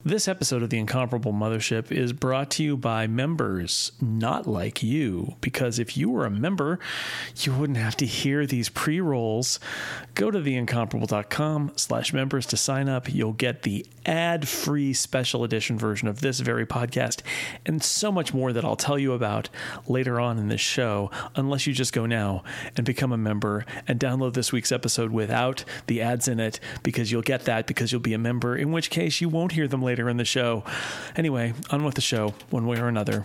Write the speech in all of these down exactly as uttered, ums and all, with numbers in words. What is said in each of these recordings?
This episode of The Incomparable Mothership is brought to you by members not like you, because if you were a member, you wouldn't have to hear these pre-rolls. Go to theincomparable.com slash members to sign up. You'll get the ad-free special edition version of this very podcast and so much more that I'll tell you about later on in this show, unless you just go now and become a member and download this week's episode without the ads in it, because you'll get that because you'll be a member, in which case you won't hear them later in the show. Anyway, on with the show, one way or another.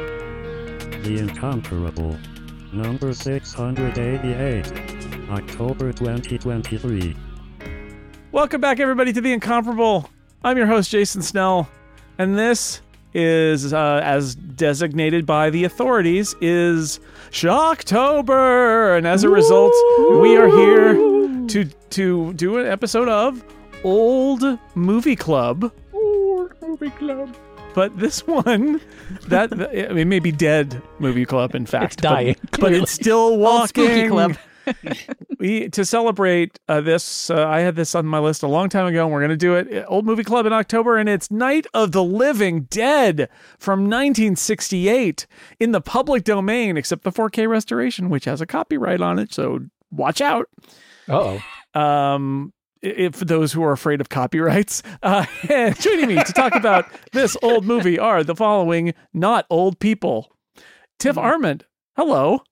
The Incomparable, number six hundred eighty-eight, October twenty twenty-three. Welcome back, everybody, to The Incomparable. I'm your host, Jason Snell, and this is, uh, as designated by the authorities, is Shocktober, and as a result, we are here to to do an episode of Old Movie Club. Old Movie Club. But this one, that, that I mean, maybe dead movie club, in fact. It's dying. But, but it's still walking. Old Spooky Club. we to celebrate uh, this, uh, I had this on my list a long time ago, and we're going to do it. Old Movie Club in October, and it's Night of the Living Dead from nineteen sixty-eight in the public domain, except the four K restoration, which has a copyright on it, so watch out. Uh-oh. Um, if for those who are afraid of copyrights. Uh, and joining me to talk about this old movie are the following not old people. Tiff Arment, hello.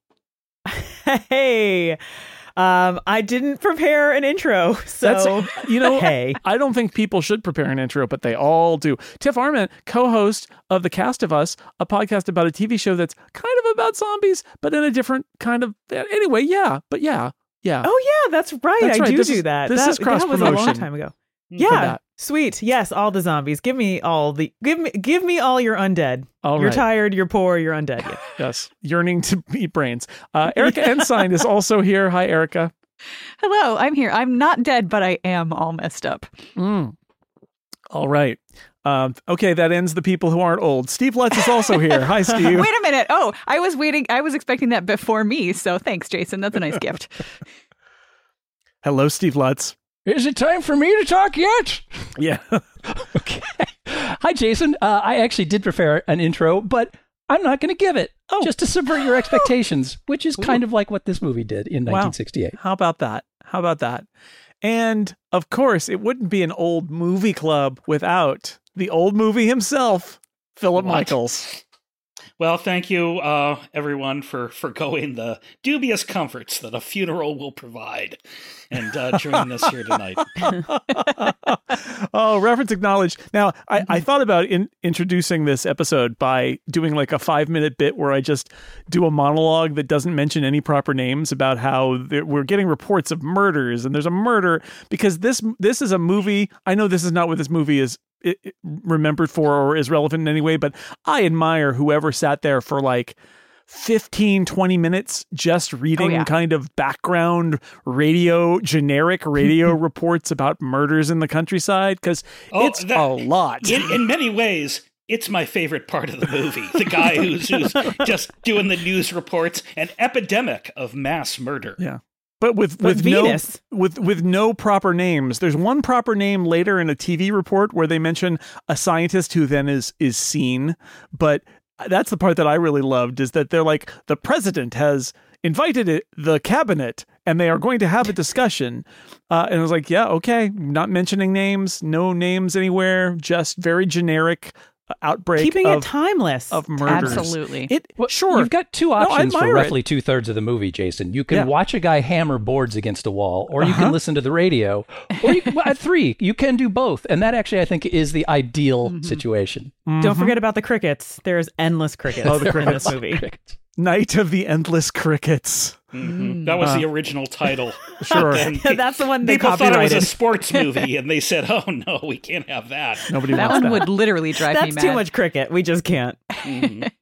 Hey, um, I didn't prepare an intro, so That's, you know, hey. I don't think people should prepare an intro, but they all do. Tiff Arment, co-host of The Cast of Us, a podcast about a T V show that's kind of about zombies, but in a different kind of... Anyway, yeah, but yeah, yeah. Oh, yeah, that's right. That's I right. do This do is- that. this that, is cross-promotion. That was a long time ago. Yeah, that. sweet. Yes, all the zombies. Give me all the... Give me give me all your undead. All you're right. tired, you're poor, you're undead. Yeah. Yes, yearning to eat brains. Uh, Erica Ensign is also here. Hi, Erica. Hello, I'm here. I'm not dead, but I am all messed up. Mm. All right. Um, okay, that ends the people who aren't old. Steve Lutz is also here. Hi, Steve. Wait a minute. Oh, I was waiting. I was expecting that before me. So thanks, Jason. That's a nice gift. Hello, Steve Lutz. Is it time for me to talk yet? Yeah. Okay. Hi, Jason. Uh, I actually did prepare an intro, but I'm not going to give it. Oh. Just to subvert your expectations, which is kind of like what this movie did in Wow. nineteen sixty-eight. How about that? How about that? And, of course, it wouldn't be an old movie club without the old movie himself, Philip What? Michaels. Well, thank you, uh, everyone, for forgoing the dubious comforts that a funeral will provide and uh, joining us here tonight. Oh, reference acknowledged. Now, I, I thought about in, introducing this episode by doing like a five minute bit where I just do a monologue that doesn't mention any proper names about how there, we're getting reports of murders and there's a murder, because this this is a movie. I know this is not what this movie is it, it remembered for or is relevant in any way, but I admire whoever sat there for like fifteen, twenty minutes just reading Oh, yeah. kind of background radio, generic radio reports about murders in the countryside, because Oh, it's that- a lot. In, in many ways, it's my favorite part of the movie. The guy who's, who's just doing the news reports, an epidemic of mass murder. Yeah. But with But with no Venus. with with no proper names. There's one proper name later in a T V report where they mention a scientist who then is is seen, but that's the part that I really loved, is that they're like, the president has invited it, the cabinet, and they are going to have a discussion. Uh, and I was like, yeah, okay, not mentioning names, no names anywhere, just very generic uh, outbreak Keeping of, it timeless. of murders. Absolutely. It Well, sure. You've got two I options for admire it. roughly two thirds of the movie, Jason. You can Yeah. watch a guy hammer boards against a wall, or you Uh-huh. can listen to the radio, or you, well, at three, you can do both. And that actually, I think, is the ideal situation. Don't Mhm. forget about the crickets. There's endless crickets Oh, the in crickets. this movie. Night of the Endless Crickets. Mhm. That was Uh, the original title. Sure. And Yeah, that's the one they people thought it was copyrighted. a sports movie, and they said, "Oh no, we can't have that." Nobody that wants one that. would literally drive me That's mad. too much cricket. We just can't. Mhm.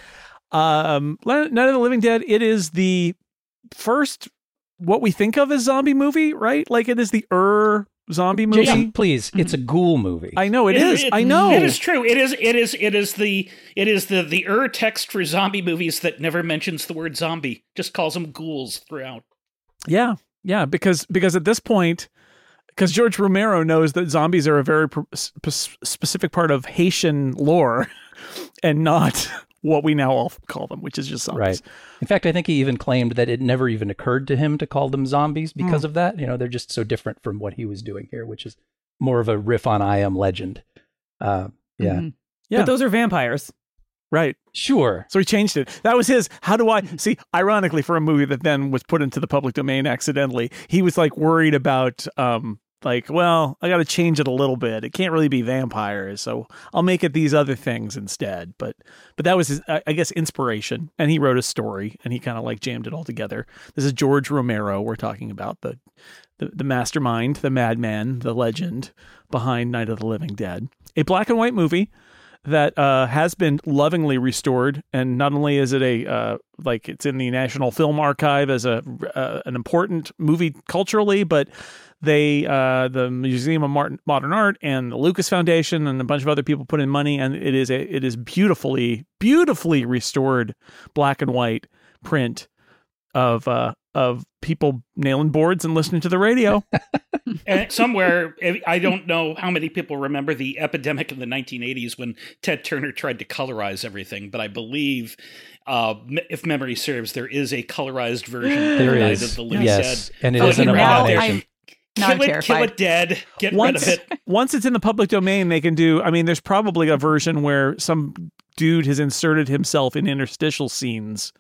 Um, Night of the Living Dead, it is the first, what we think of as zombie movie, right? Like it is the er zombie movie. Jason, please, it's a ghoul movie. I know it It- is. it- I know. It is true. It is. It is. It is the. It is the the ur text for zombie movies that never mentions the word zombie. Just calls them ghouls throughout. Yeah, yeah. Because because at this point, because George Romero knows that zombies are a very pr- sp- specific part of Haitian lore, and not what we now all call them, which is just zombies. Right. In fact, I think he even claimed that it never even occurred to him to call them zombies because mm. of that. You know, they're just so different from what he was doing here, which is more of a riff on I Am Legend. Uh, yeah. Mm-hmm. Yeah. But those are vampires. Right. Sure. So he changed it. That was his. How do I see? Ironically, for a movie that then was put into the public domain accidentally, he was like worried about, um, like, well, I got to change it a little bit. It can't really be vampires, so I'll make it these other things instead. But, but that was his, I guess, inspiration. And he wrote a story, and he kind of like jammed it all together. This is George Romero. We're talking about the, the, the mastermind, the madman, the legend behind Night of the Living Dead, a black and white movie that uh, has been lovingly restored, and not only is it a uh, like it's in the National Film Archive as a uh, an important movie culturally, but they uh, the Museum of Martin, Modern Art and the Lucas Foundation and a bunch of other people put in money, and it is a it is beautifully beautifully restored black and white print of uh, of people nailing boards and listening to the radio. And somewhere, I don't know how many people remember the epidemic in the nineteen eighties when Ted Turner tried to colorize everything, but I believe, uh, if memory serves, there is a colorized version there of Night is. of the Living yes. Dead. And it oh, is an abomination. Kill it, terrified. kill it dead, get once, rid of it. Once it's in the public domain, they can do, I mean, there's probably a version where some dude has inserted himself in interstitial scenes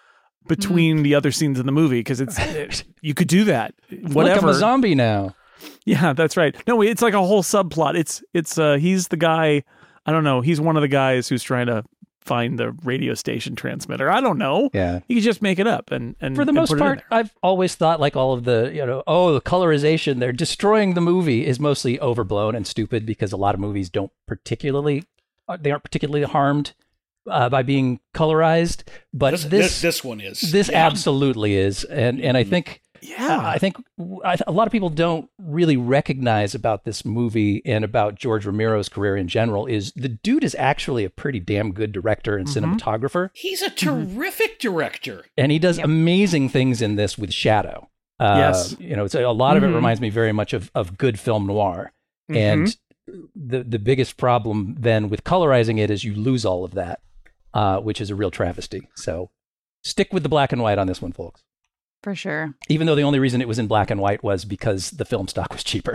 between mm. the other scenes in the movie, because it's it, you could do that. Whatever. Look, I'm a zombie now. Yeah, that's right. No, it's like a whole subplot. It's it's uh he's the guy, I don't know, he's one of the guys who's trying to find the radio station transmitter. I don't know. Yeah. You could just make it up and and for the and most put part, it in there. I've always thought like all of the, you know, oh, the colorization, they're destroying the movie is mostly overblown and stupid, because a lot of movies don't particularly they aren't particularly harmed Uh, by being colorized, but this this this, this one is this yeah. absolutely is, and and I think yeah I think I, a lot of people don't really recognize about this movie and about George Romero's career in general is the dude is actually a pretty damn good director and mm-hmm. cinematographer. He's a terrific mm-hmm. director, and he does yep. amazing things in this with shadow. Uh, yes, you know, it's a, a lot mm-hmm. of it reminds me very much of of good film noir, mm-hmm. and the the biggest problem then with colorizing it is you lose all of that. Uh, which is a real travesty. So stick with the black and white on this one, folks. For sure. Even though the only reason it was in black and white was because the film stock was cheaper.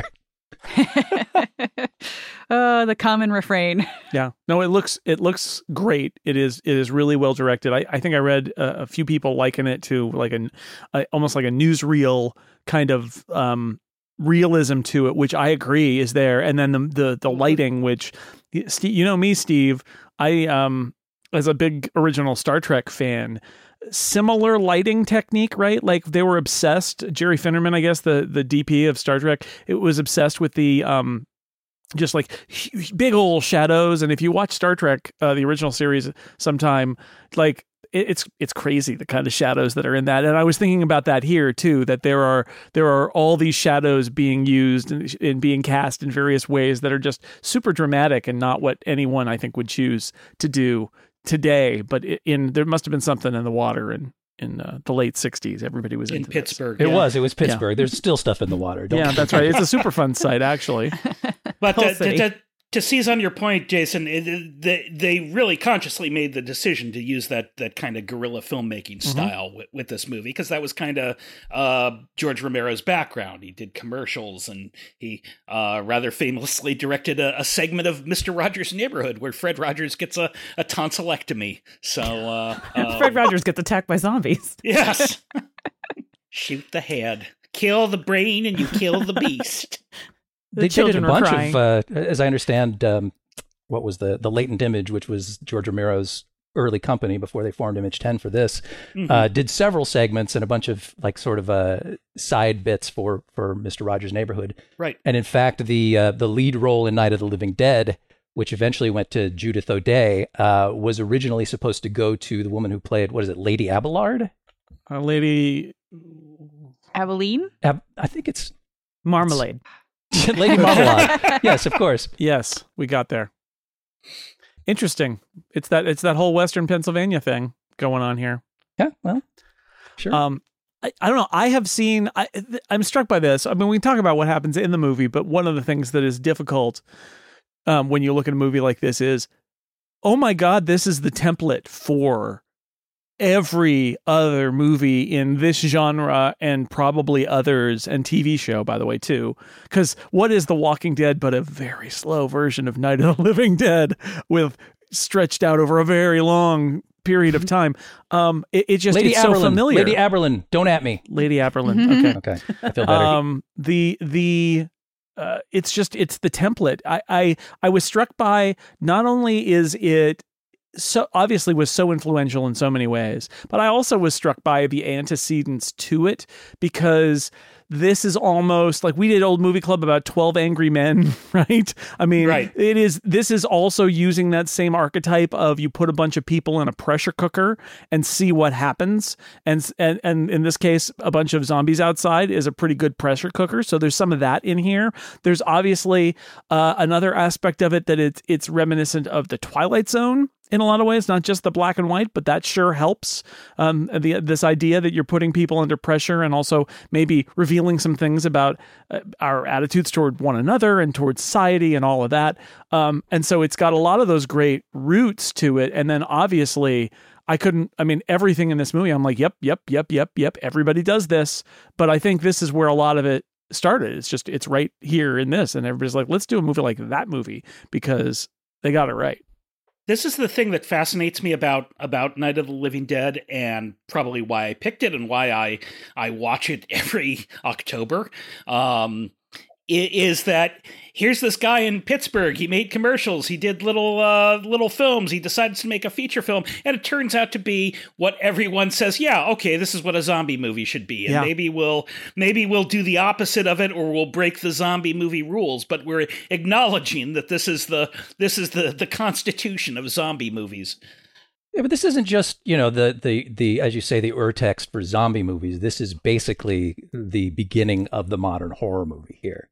uh, the common refrain. Yeah. No, it looks it looks great. It is it is really well directed. I, I think I read a, a few people liken it to like an a, almost like a newsreel kind of um, realism to it, which I agree is there. And then the the, the lighting, which you know me, Steve, I um. as a big original Star Trek fan, similar lighting technique, right? Like they were obsessed. Jerry Finnerman, I guess, the, the D P of Star Trek, it was obsessed with the, um, just like big old shadows. And if you watch Star Trek, uh, the original series sometime, like it, it's, it's crazy the kind of shadows that are in that. And I was thinking about that here too, that there are, there are all these shadows being used and, and being cast in various ways that are just super dramatic and not what anyone I think would choose to do today, but in there must have been something in the water in in uh, the late sixties. Everybody was in into Pittsburgh. This. It yeah. was. It was Pittsburgh. Yeah. There's still stuff in the water. Don't yeah, that's right. It's a super fun site, actually. But uh, to, to, to seize on your point, Jason, it, it, they they really consciously made the decision to use that that kind of guerrilla filmmaking Mm-hmm. style with, with this movie, because that was kind of uh, George Romero's background. He did commercials, and he uh, rather famously directed a, a segment of Mister Rogers' Neighborhood where Fred Rogers gets a, a tonsillectomy. So uh, uh, Fred Rogers gets attacked by zombies. Yes. Shoot the head, kill the brain, and you kill the beast. The they, they did a children were bunch crying. of, uh, as I understand, um, what was the the Latent Image, which was George Romero's early company before they formed Image ten for this, mm-hmm. uh, did several segments and a bunch of like sort of uh, side bits for for Mister Rogers' Neighborhood. Right. And in fact, the uh, the lead role in Night of the Living Dead, which eventually went to Judith O'Dea, uh, was originally supposed to go to the woman who played, what is it, Lady Abelard? Uh, Lady Abilene? Ab- I think it's Marmalade. Lady Marmalade. Yes, of course. Yes, we got there. Interesting. It's that it's that whole Western Pennsylvania thing going on here. Yeah, well, sure. Um, I, I don't know. I have seen, I, I'm struck by this. I mean, we can talk about what happens in the movie, but one of the things that is difficult um, when you look at a movie like this is, oh my God, this is the template for every other movie in this genre and probably others, and T V show, by the way, too. Because what is The Walking Dead but a very slow version of Night of the Living Dead with stretched out over a very long period of time? Um, it, it just Lady it's Aberlin, so familiar. Lady Aberlin, don't at me. Lady Aberlin. Okay. Okay, I feel better. Um, the the uh, it's just it's the template. I, I I was struck by, not only is it so obviously was so influential in so many ways, but I also was struck by the antecedents to it, because this is almost like we did Old Movie Club about twelve Angry Men, right? I mean, Right. it is, this is also using that same archetype of you put a bunch of people in a pressure cooker and see what happens. And, and, and in this case, a bunch of zombies outside is a pretty good pressure cooker. So there's some of that in here. There's obviously uh, another aspect of it that it's, it's reminiscent of the Twilight Zone in a lot of ways, not just the black and white, but that sure helps. Um, the, this idea that you're putting people under pressure and also maybe revealing some things about uh, our attitudes toward one another and toward society and all of that. Um, and so it's got a lot of those great roots to it. And then obviously I couldn't, I mean, everything in this movie, I'm like, yep, yep, yep, yep, yep. Everybody does this. But I think this is where a lot of it started. It's just, it's right here in this. And everybody's like, let's do a movie like that movie because they got it right. This is the thing that fascinates me about about Night of the Living Dead, and probably why I picked it and why I I watch it every October. Um, is that here's this guy in Pittsburgh. He made commercials. He did little uh, little films. He decides to make a feature film, and it turns out to be what everyone says. Yeah, okay, this is what a zombie movie should be, and Yeah. maybe we'll maybe we'll do the opposite of it, or we'll break the zombie movie rules. But we're acknowledging that this is the this is the the constitution of zombie movies. Yeah, but this isn't just, you know, the, the, the, as you say, the urtext for zombie movies. This is basically the beginning of the modern horror movie here.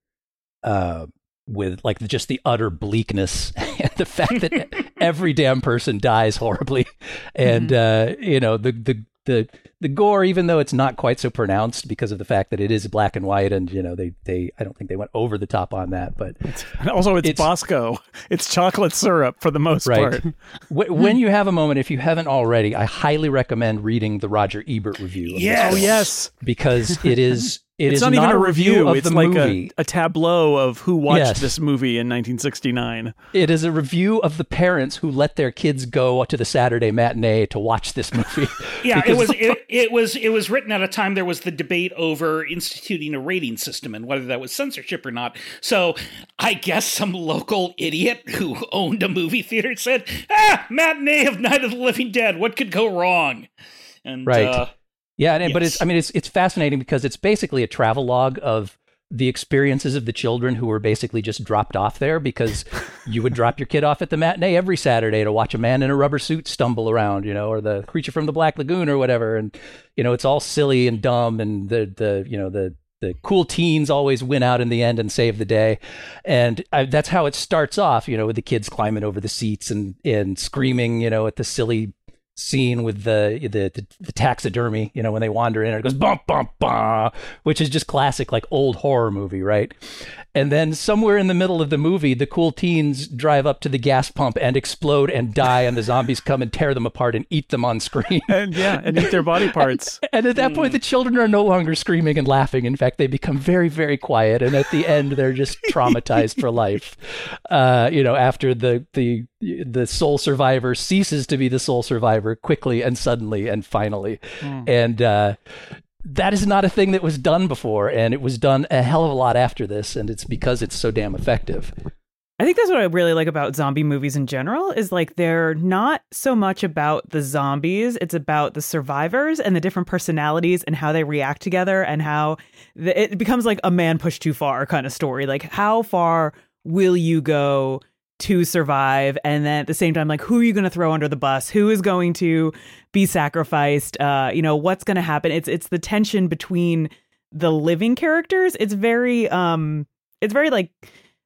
Uh, with like just the utter bleakness and the fact that every damn person dies horribly. And, mm-hmm. uh, you know, the, the, the, the gore, even though it's not quite so pronounced because of the fact that it is black and white, and, you know, they, they, I don't think they went over the top on that, but and also it's, it's Bosco. It's chocolate syrup for the most right. part. When you have a moment, if you haven't already, I highly recommend reading the Roger Ebert review. Of Yes. Oh, yes. Because it is, It it's is not, not even a review review. of It's the like movie. A, a tableau of who watched Yes. this movie in nineteen sixty-nine. It is a review of the parents who let their kids go to the Saturday matinee to watch this movie. Yeah, it Because- was it, it was it was written at a time there was the debate over instituting a rating system and whether that was censorship or not. So I guess some local idiot who owned a movie theater said, "Ah, matinee of Night of the Living Dead. What could go wrong?" And Right. uh, Yeah, and, but Yes. it's I mean it's it's fascinating because it's basically a travel log of the experiences of the children who were basically just dropped off there because you would drop your kid off at the matinee every Saturday to watch a man in a rubber suit stumble around, you know, or the Creature from the Black Lagoon or whatever, and you know it's all silly and dumb, and the the you know the the cool teens always win out in the end and save the day, and I, that's how it starts off, you know, with the kids climbing over the seats and and screaming, you know, at the silly scene with the, the the the taxidermy, you know, when they wander in and it goes bump bump bump, which is just classic like old horror movie, right? And then somewhere in the middle of the movie, the cool teens drive up to the gas pump and explode and die, and the zombies come and tear them apart and eat them on screen. And yeah, and eat their body parts. And at that point, the children are no longer screaming and laughing. In fact, they become very, very quiet. And at the end, they're just traumatized for life. Uh, you know, after the the the sole survivor ceases to be the sole survivor quickly and suddenly and finally. Mm. And uh, that is not a thing that was done before. And it was done a hell of a lot after this. And it's because it's so damn effective. I think that's what I really like about zombie movies in general is like they're not so much about the zombies. It's about the survivors and the different personalities and how they react together and how the, it becomes like a man pushed too far kind of story. Like how far will you go to survive? And then at the same time, like who are you going to throw under the bus? Who is going to be sacrificed? Uh, you know, what's going to happen? It's it's the tension between the living characters. It's very um, it's very like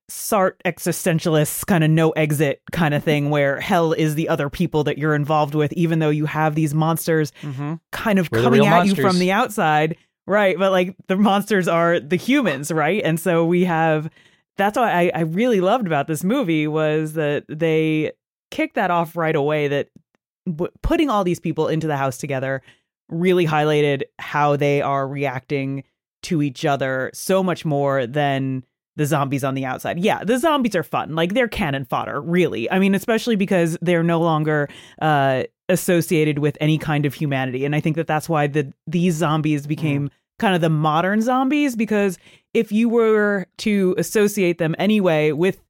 Sartre existentialist kind of no exit kind of thing where hell is the other people that you're involved with, even though you have these monsters mm-hmm. kind of We're coming at monsters. you from the outside. Right. But like the monsters are the humans. Right. And so we have that's what I, I really loved about this movie was that they kicked that off right away, that w- putting all these people into the house together really highlighted how they are reacting to each other so much more than the zombies on the outside. Yeah, the zombies are fun. Like, they're cannon fodder, really. I mean, especially because they're no longer uh, associated with any kind of humanity. And I think that that's why the these zombies became mm. kind of the modern zombies, because if you were to associate them anyway with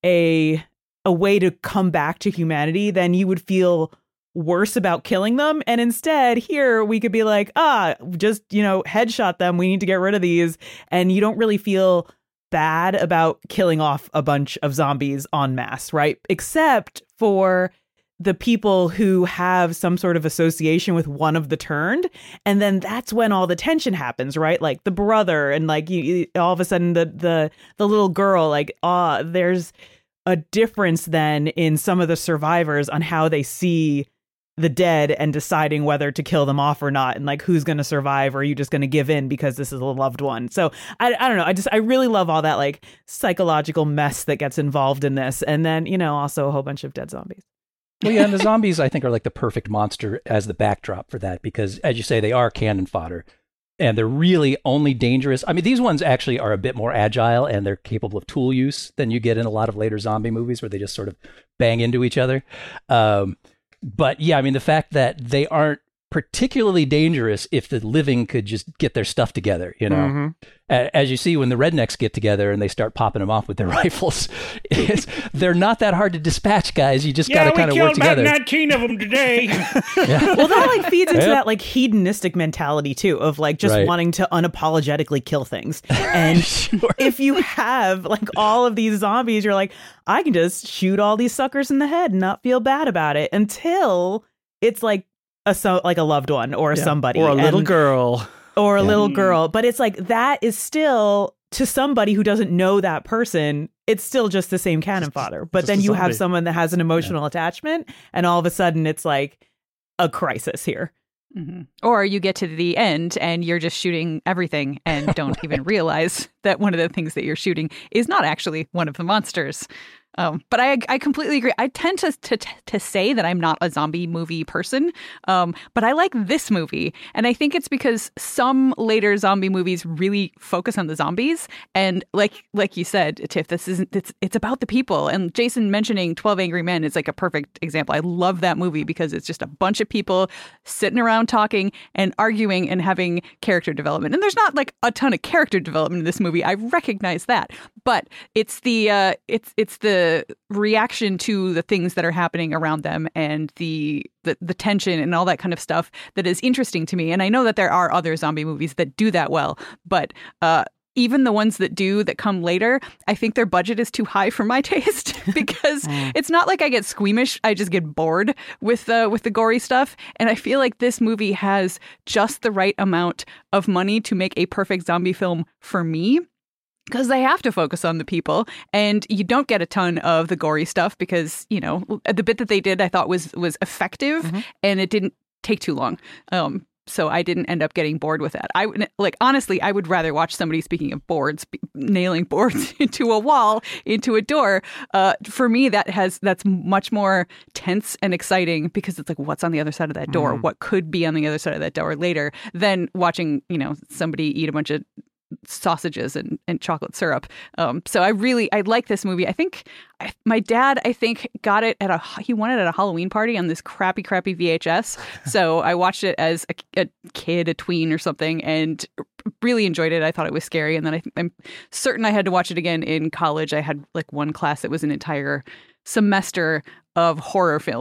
a a way to come back to humanity, then you would feel worse about killing them. And instead, here we could be like, ah, just, you know, headshot them. We need to get rid of these. And you don't really feel bad about killing off a bunch of zombies en masse, right? Except for the people who have some sort of association with one of the turned. And then that's when all the tension happens, right? Like the brother and like you, you, all of a sudden the the the little girl, like, ah, uh, there's a difference then in some of the survivors on how they see the dead and deciding whether to kill them off or not, and like who's going to survive, or are you just going to give in because this is a loved one? So I, I don't know. I just I really love all that like psychological mess that gets involved in this, and then, you know, also a whole bunch of dead zombies. Well, yeah, and the zombies I think are like the perfect monster as the backdrop for that, because as you say, they are cannon fodder, and they're really only dangerous. I mean, these ones actually are a bit more agile and they're capable of tool use than you get in a lot of later zombie movies where they just sort of bang into each other. Um, But yeah, I mean, the fact that they aren't particularly dangerous if the living could just get their stuff together, you know, mm-hmm. as you see when the rednecks get together and they start popping them off with their rifles, it's, they're not that hard to dispatch, guys. You just yeah, got to kind of work together. Yeah, we killed about nineteen of them today. yeah. Well, that like feeds into yep. that like hedonistic mentality too, of like just right. wanting to unapologetically kill things. And sure. if you have like all of these zombies, you're like, I can just shoot all these suckers in the head and not feel bad about it until it's like a so like a loved one or yeah. somebody or a little and, girl or a yeah. little girl. But it's like that is still, to somebody who doesn't know that person, it's still just the same cannon fodder. But then you have someone that has an emotional yeah. attachment, and all of a sudden it's like a crisis here. Mm-hmm. Or you get to the end and you're just shooting everything and don't right. even realize that one of the things that you're shooting is not actually one of the monsters. Um, but I I completely agree. I tend to, to to say that I'm not a zombie movie person, um, but I like this movie. And I think it's because some later zombie movies really focus on the zombies. And like like you said, Tiff, this isn't it's it's about the people. And Jason mentioning twelve Angry Men is like a perfect example. I love that movie because it's just a bunch of people sitting around talking and arguing and having character development. And there's not like a ton of character development in this movie. I recognize that, but it's the uh, it's it's the reaction to the things that are happening around them and the, the the tension and all that kind of stuff that is interesting to me. And I know that there are other zombie movies that do that well, but uh, even the ones that do that come later, I think their budget is too high for my taste because mm. it's not like I get squeamish. I just get bored with uh, with the gory stuff. And I feel like this movie has just the right amount of money to make a perfect zombie film for me, because they have to focus on the people, and you don't get a ton of the gory stuff because, you know, the bit that they did I thought was was effective mm-hmm. and it didn't take too long. Um, so I didn't end up getting bored with that. I like honestly, I would rather watch somebody, speaking of boards, nailing boards into a wall, into a door. Uh, for me, that has that's much more tense and exciting because it's like, what's on the other side of that door? Mm. What could be on the other side of that door later? Than watching, you know, somebody eat a bunch of sausages and, and chocolate syrup. Um, so I really, I like this movie. I think I, my dad, I think got it at a, he won it at a Halloween party on this crappy, crappy V H S. So I watched it as a, a kid, a tween or something, and really enjoyed it. I thought it was scary. And then I, I'm certain I had to watch it again in college. I had like one class that was an entire semester of horror films.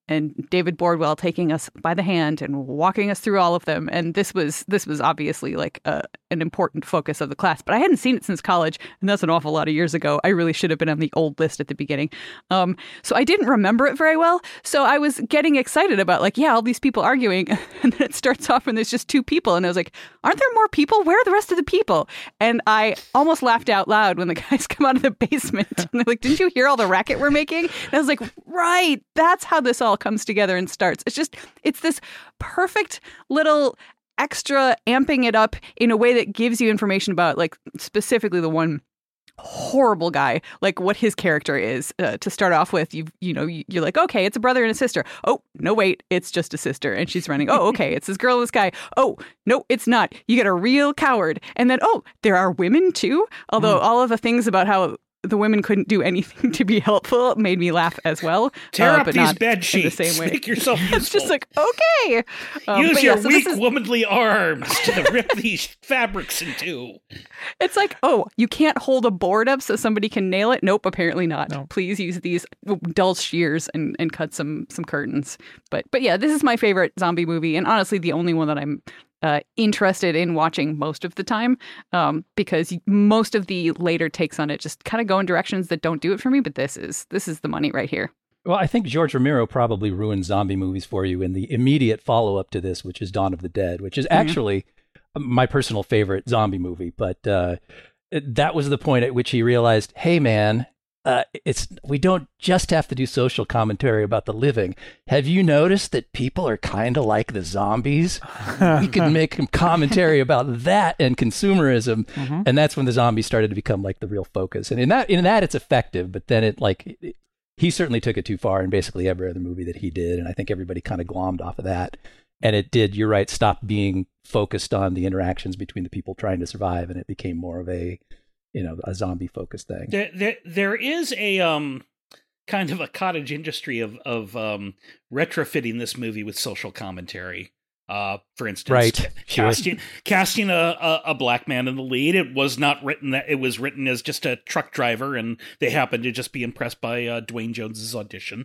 and David Bordwell taking us by the hand and walking us through all of them. And this was this was obviously like a, an important focus of the class. But I hadn't seen it since college, and that's an awful lot of years ago. I really should have been on the old list at the beginning. Um, so I didn't remember it very well. So I was getting excited about like, yeah, all these people arguing. And then it starts off and there's just two people. And I was like, aren't there more people? Where are the rest of the people? And I almost laughed out loud when the guys come out of the basement. And they're like, didn't you hear all the racket we're making? And I was like, right, that's how this all comes together and starts. It's just, it's this perfect little extra amping it up in a way that gives you information about, like, specifically the one horrible guy, like what his character is. Uh, to start off with, you you know, you're like, okay, it's a brother and a sister. Oh, no, wait, it's just a sister. And she's running. Oh, okay, it's this girl and this guy. Oh, no, it's not. You get a real coward. And then, oh, there are women too. Although mm. all of the things about how the women couldn't do anything to be helpful made me laugh as well. Tear uh, up but these not bed sheets. In the same way. Make yourself useful. It's just like, okay. Um, Use yeah, your so weak, is, womanly arms to rip these fabrics in two. It's like, oh, you can't hold a board up so somebody can nail it? Nope, apparently not. No. Please use these dull shears and, and cut some some curtains. But but yeah, this is my favorite zombie movie, and honestly the only one that I'm Uh, interested in watching most of the time, um, because most of the later takes on it just kind of go in directions that don't do it for me. But this is this is the money right here. Well, I think George Romero probably ruined zombie movies for you in the immediate follow-up to this, which is Dawn of the Dead, which is actually mm-hmm. my personal favorite zombie movie. But uh, that was the point at which he realized, hey, man, uh, it's we don't just have to do social commentary about the living. Have you noticed that people are kind of like the zombies? We can make some commentary about that and consumerism. Mm-hmm. And that's when the zombies started to become like the real focus. And in that, in that it's effective, but then it like, it, he certainly took it too far in basically every other movie that he did. And I think everybody kind of glommed off of that. And it did, you're right, stop being focused on the interactions between the people trying to survive. And it became more of a, you know, a zombie focused thing. There, there, there is a um, kind of a cottage industry of of um, retrofitting this movie with social commentary. Uh, for instance, right. casting sure. casting a, a a black man in the lead. It was not written that it was written as just a truck driver, and they happened to just be impressed by uh, Dwayne Jones's audition.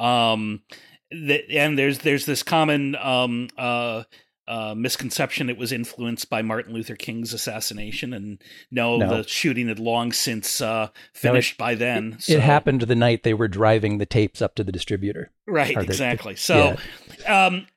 Um, the, and there's there's this common um uh. Uh, misconception it was influenced by Martin Luther King's assassination, and no, no. the shooting had long since uh, finished no, it, by then. It, so. it happened the night they were driving the tapes up to the distributor. Right, the, exactly. The, so yeah. um,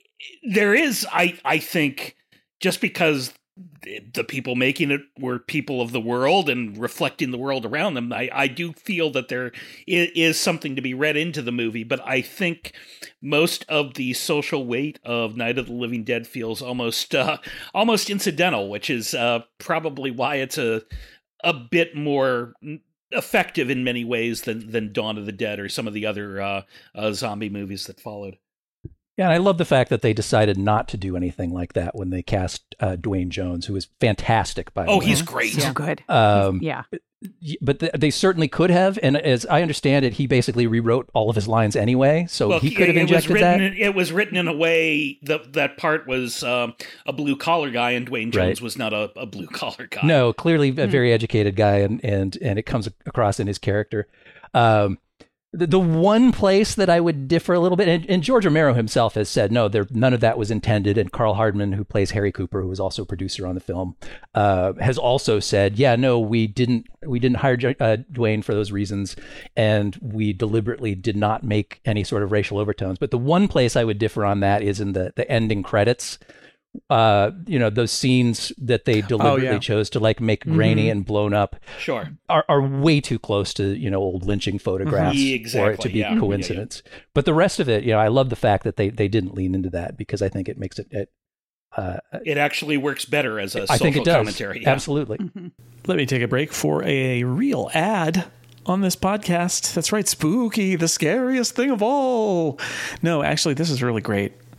there is, I, I think, just because the people making it were people of the world and reflecting the world around them, I, I do feel that there is something to be read into the movie, but I think most of the social weight of Night of the Living Dead feels almost uh, almost incidental, which is uh, probably why it's a a bit more effective in many ways than, than Dawn of the Dead or some of the other uh, uh, zombie movies that followed. Yeah, and I love the fact that they decided not to do anything like that when they cast uh, Dwayne Jones, who is fantastic, by the oh, way. Oh, he's great. So good. Um, yeah. But th- they certainly could have, and as I understand it, he basically rewrote all of his lines anyway, so well, he could have injected it was written, that. It was written in a way that that part was um, a blue-collar guy, and Dwayne Jones right. was not a, a blue-collar guy. No, clearly a very educated guy, and, and, and it comes across in his character. Um, The, the one place that I would differ a little bit, and, and George Romero himself has said, no, there, none of that was intended. And Carl Hardman, who plays Harry Cooper, who was also a producer on the film, uh, has also said, yeah, no, we didn't, we didn't hire uh, Dwayne for those reasons. And we deliberately did not make any sort of racial overtones. But the one place I would differ on that is in the, the ending credits. Uh, you know, those scenes that they deliberately oh, yeah. chose to like make grainy mm-hmm. and blown up sure. are, are way too close to, you know, old lynching photographs mm-hmm. exactly, for it to be yeah. coincidence. Yeah, yeah. But the rest of it, you know, I love the fact that they, they didn't lean into that, because I think it makes it, it uh, it actually works better as a I social think it does. commentary. Yeah. Absolutely. Mm-hmm. Let me take a break for a real ad on this podcast. That's right. Spooky, the scariest thing of all. No, actually, this is really great.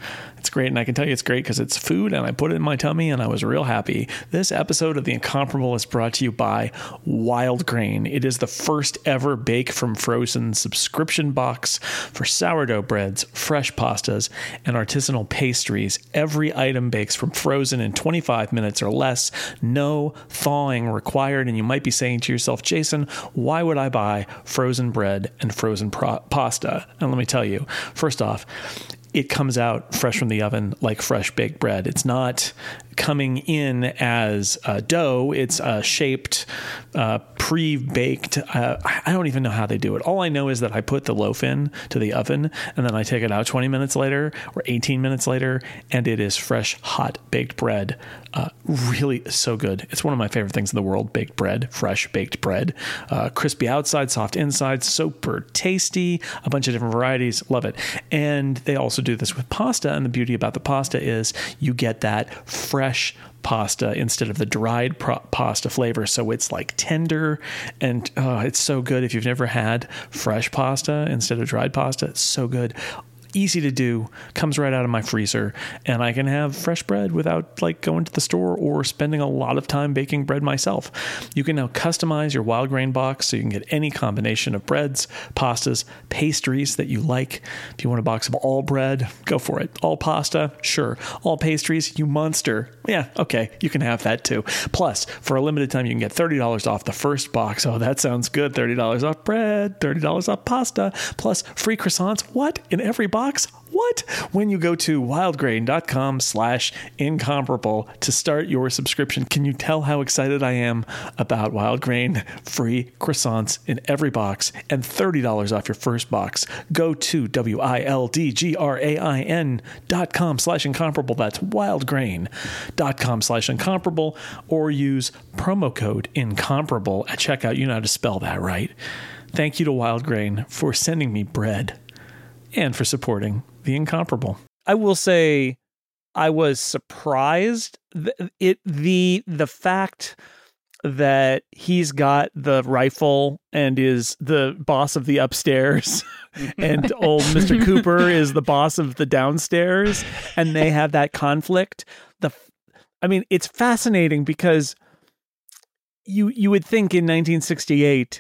It's great, and I can tell you it's great because it's food, and I put it in my tummy, and I was real happy. This episode of The Incomparable is brought to you by Wild Grain. It is the first ever Bake from Frozen subscription box for sourdough breads, fresh pastas, and artisanal pastries. Every item bakes from frozen in twenty-five minutes or less. No thawing required, and you might be saying to yourself, Jason, why would I buy frozen bread and frozen pro- pasta? And let me tell you, first off, it comes out fresh from the oven like fresh baked bread. It's not coming in as a dough. It's uh, shaped, uh, pre-baked. Uh, I don't even know how they do it. All I know is that I put the loaf in to the oven, and then I take it out twenty minutes later or eighteen minutes later, and it is fresh, hot baked bread. Uh, really so good. It's one of my favorite things in the world, baked bread, fresh baked bread. Uh, crispy outside, soft inside, super tasty, a bunch of different varieties. Love it. And they also do this with pasta, and the beauty about the pasta is you get that fresh fresh pasta instead of the dried pro- pasta flavor. So it's like tender and oh, it's so good. If you've never had fresh pasta instead of dried pasta, it's so good. Easy to do, comes right out of my freezer, and I can have fresh bread without like going to the store or spending a lot of time baking bread myself. You can now customize your Wild Grain box so you can get any combination of breads, pastas, pastries that you like. If you want a box of all bread, go for it. All pasta, sure. All pastries, you monster. Yeah, okay, you can have that too. Plus, for a limited time, you can get thirty dollars off the first box. Oh, that sounds good. thirty dollars off bread, thirty dollars off pasta, plus free croissants. What? In every box? What? When you go to wildgrain.com slash incomparable to start your subscription. Can you tell how excited I am about Wild Grain? Free croissants in every box and thirty dollars off your first box. Go to W-I-L-D-G-R-A-I-N dot com slash incomparable. That's wildgrain.com slash incomparable, or use promo code incomparable at checkout. You know how to spell that, right? Thank you to Wild Grain for sending me bread and for supporting The Incomparable. I will say I was surprised th- it the the fact that he's got the rifle and is the boss of the upstairs and old Mister Cooper is the boss of the downstairs, and they have that conflict. The I mean, it's fascinating because you you would think in nineteen sixty-eight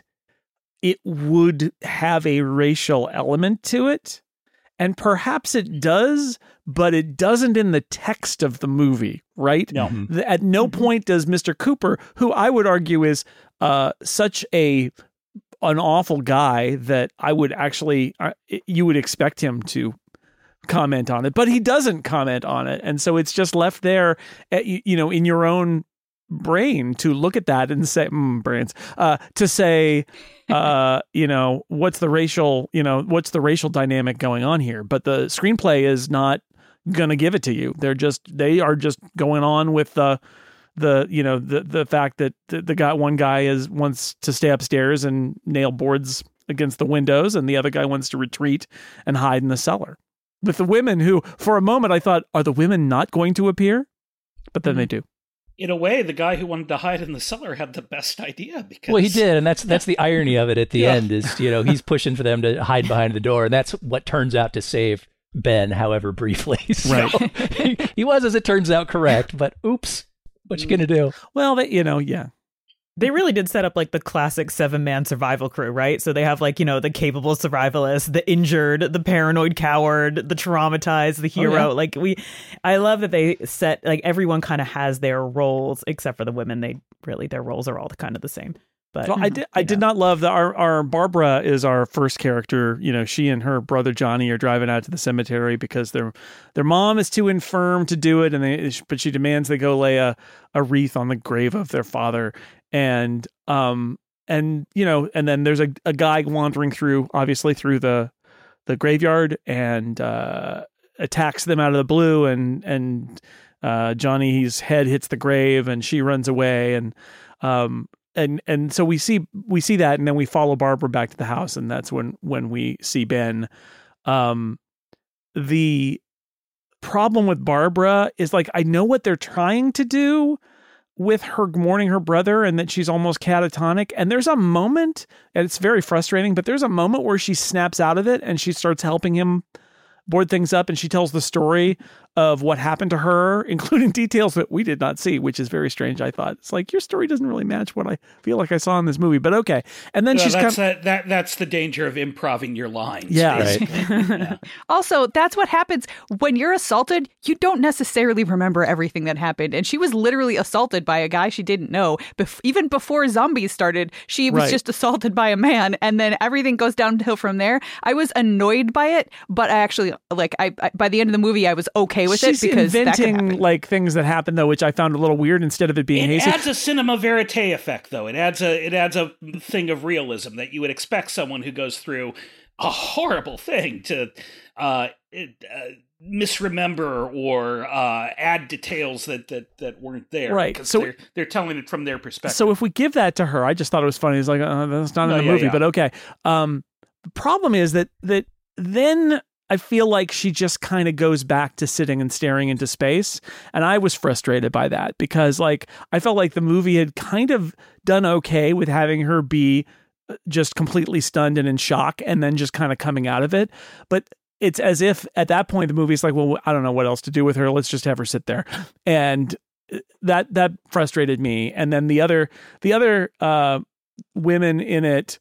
it would have a racial element to it. And perhaps it does, but it doesn't in the text of the movie, right? No. Mm-hmm. At no point does Mister Cooper, who I would argue is uh, such a an awful guy that I would actually, uh, you would expect him to comment on it, but he doesn't comment on it. And so it's just left there, at, you know, in your own brain to look at that and say, mm, brains, uh, to say, uh, you know, what's the racial, you know, what's the racial dynamic going on here? But the screenplay is not going to give it to you. They're just, they are just going on with the, the, you know, the, the fact that the, the guy, one guy is wants to stay upstairs and nail boards against the windows, and the other guy wants to retreat and hide in the cellar. With the women who, for a moment, I thought, are the women not going to appear? But then mm-hmm. they do. In a way, the guy who wanted to hide in the cellar had the best idea. Because well, he did, and that's that's the irony of it at the yeah. end is, you know, he's pushing for them to hide behind the door, and that's what turns out to save Ben, however briefly. So right. he, he was, as it turns out, correct, but oops, what you gonna do? Well, they, you know, yeah. They really did set up like the classic seven-man survival crew, right? So they have like, you know, the capable survivalist, the injured, the paranoid coward, the traumatized, the hero. Oh, yeah. Like we, I love that they set, like everyone kind of has their roles, except for the women. They really, their roles are all kind of the same. But well, I did, I did not love that our, our Barbara is our first character. You know, she and her brother Johnny are driving out to the cemetery because their their mom is too infirm to do it, and they but she demands they go lay a, a wreath on the grave of their father. And um and you know, and then there's a, a guy wandering through, obviously through the the graveyard, and uh, attacks them out of the blue, and and uh, Johnny's head hits the grave, and she runs away, and um. And and so we see we see that, and then we follow Barbara back to the house, and that's when when we see Ben. Um, the problem with Barbara is, like, I know what they're trying to do with her mourning her brother, and that she's almost catatonic. And there's a moment, and it's very frustrating, but there's a moment where she snaps out of it and she starts helping him board things up, and she tells the story of what happened to her, including details that we did not see, which is very strange. I thought it's like your story doesn't really match what I feel like I saw in this movie, but okay. And then well, she's that's kind a, that that's the danger of improving your lines. Yeah, right. yeah. Also, that's what happens when you're assaulted. You don't necessarily remember everything that happened. And she was literally assaulted by a guy she didn't know. Bef- even before zombies started, she was Right. just assaulted by a man. And then everything goes downhill from there. I was annoyed by it, but I actually, like, I, I by the end of the movie, I was okay with she's it because that could inventing happen. like things that happen though, which I found a little weird instead of it being It hasty. adds a cinema verite effect, though. It adds a it adds a thing of realism that you would expect someone who goes through a horrible thing to uh, it, uh, misremember or uh, add details that, that, that weren't there. Right. because So- they're, they're telling it from their perspective. So if we give that to her, I just thought it was funny. It's like, uh, that's not No, in the yeah, movie, yeah. but okay. Um, the problem is that that then I feel like she just kind of goes back to sitting and staring into space. And I was frustrated by that because like I felt like the movie had kind of done okay with having her be just completely stunned and in shock and then just kind of coming out of it. But it's as if at that point the movie's like, well, I don't know what else to do with her. Let's just have her sit there. And that that frustrated me. And then the other the other uh, women in it,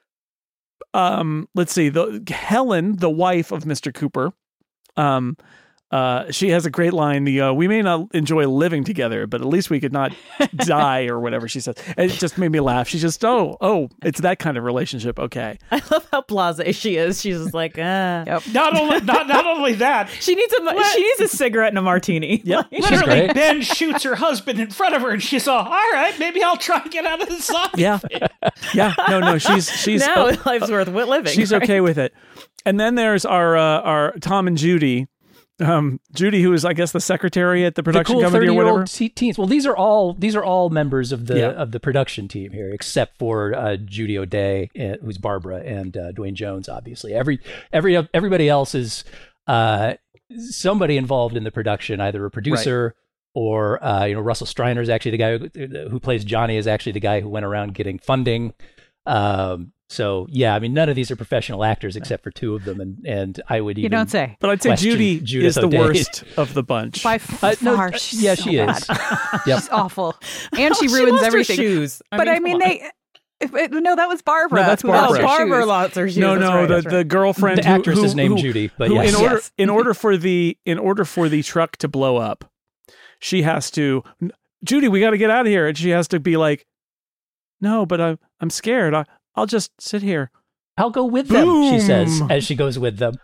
um, let's see, the Helen, the wife of Mister Cooper, um, uh, she has a great line. The uh, we may not enjoy living together, but at least we could not die or whatever she says. And it just made me laugh. She's just oh oh, it's that kind of relationship. Okay, I love how blasé she is. She's just like, ah. Yep. not only not not only that, She needs a she needs a cigarette and a martini. Yep. Like- literally great. Ben shoots her husband in front of her, and she's all, all right, maybe I'll try and get out of this zombie. yeah, yeah. No, no, she's she's now uh, life's worth living. she's right? okay with it. And then there's our uh, our Tom and Judy. Um, Judy, who is I guess the secretary at the The production cool company or whatever. thirty-year-old te- teens. Well, these are all these are all members of the Yeah. of the production team here, except for uh, Judy O'Day, uh, who's Barbara, and uh, Dwayne Jones. Obviously, every every everybody else is uh, somebody involved in the production, either a producer or uh, you know Russell Streiner is actually the guy who, who plays Johnny. Is actually the guy who went around getting funding. Um, so yeah, I mean, none of these are professional actors except for two of them, and and I would You even don't say. But I'd say question Judy Judith is the O'Day. worst of the bunch. By Uh, far, no, uh, she's yeah, so she is. bad. Yep. She's awful. And she She ruins lost her everything. shoes. But I mean, come on. they... If it, no, that was Barbara. No, that's who Barbara. lost Oh, her Barbara shoes. lost her shoes. no, That's no, right, the, that's the right. girlfriend. The who- actress who, is named who- Judy, but who yes. in order Yes. in order for the in order for the truck to blow up, she has to. Judy, we got to get out of here, and she has to be like, "No, but I'm I'm scared. I I'll just sit here." I'll go with them, she says, Boom. as she goes with them.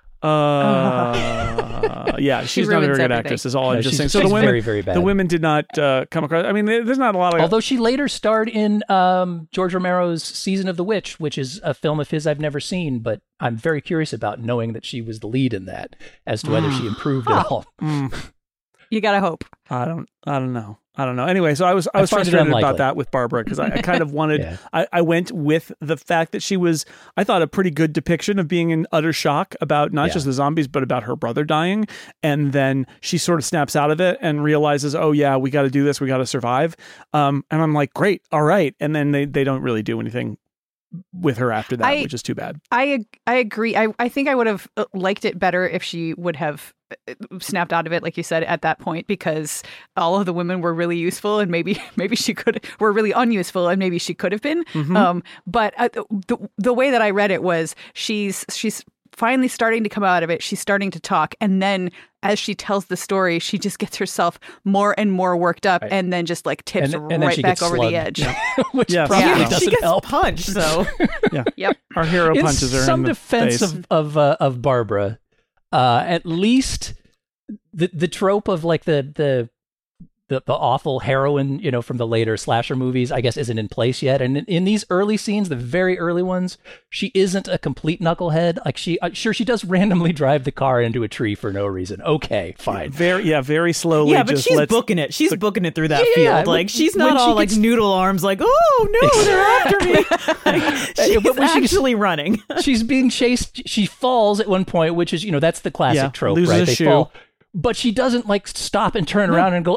Uh, yeah, she's not a very ruins good everything. actress. Is all No, I'm just she's- saying. So the she's women, very, very bad. the women did not uh, come across. I mean, there- there's not a lot of. Although she later starred in um, George Romero's Season of the Witch, which is a film of his I've never seen, but I'm very curious about knowing that she was the lead in that, as to whether she improved at all. Mm, You gotta hope. I don't. I don't know. I don't know. Anyway, so I was I I was find it frustrated about unlikely. that with Barbara because I, I kind of wanted. Yeah. I, I went with the fact that she was. I thought a pretty good depiction of being in utter shock about not Yeah. just the zombies but about her brother dying, and then she sort of snaps out of it and realizes, oh yeah, we got to do this. We got to survive. Um, and I'm like, great, all right. And then they they don't really do anything with her after that, I- which is too bad. I ag- I agree. I, I think I would have uh, liked it better if she would have uh, snapped out of it, like you said, at that point, because all of the women were really useful, and maybe maybe she could were really unuseful, and maybe she could have been. Mhm. Um, but uh, the the way that I read it was she's she's finally starting to come out of it. She's starting to talk, and then as she tells the story, she just gets herself more and more worked up, Right. and then just like tips And, and then right she back gets over slugged, the edge. which Yeah, probably yeah. She doesn't gets help. punched, so Yep. Our hero In punches her some in the defense face. of of, uh, of Barbara, uh, at least the the trope of like the the the, the awful heroine, you know, from the later slasher movies, I guess, isn't in place yet. And in, in these early scenes, the very early ones, she isn't a complete knucklehead. Like she, uh, sure, she does randomly drive the car into a tree for no reason. Okay, fine. Very yeah, very slowly. yeah, but just she's lets, booking it. She's booking it through that Yeah, yeah, field. when- Like she's when not she all like gets- noodle arms. Like, oh no, they're after me. Like, she's but when she- actually running. She's being chased. She falls at one point, which is, you know, that's the classic Yeah, trope, loses right? a They shoe. fall. But she doesn't like stop and turn around and go, ah,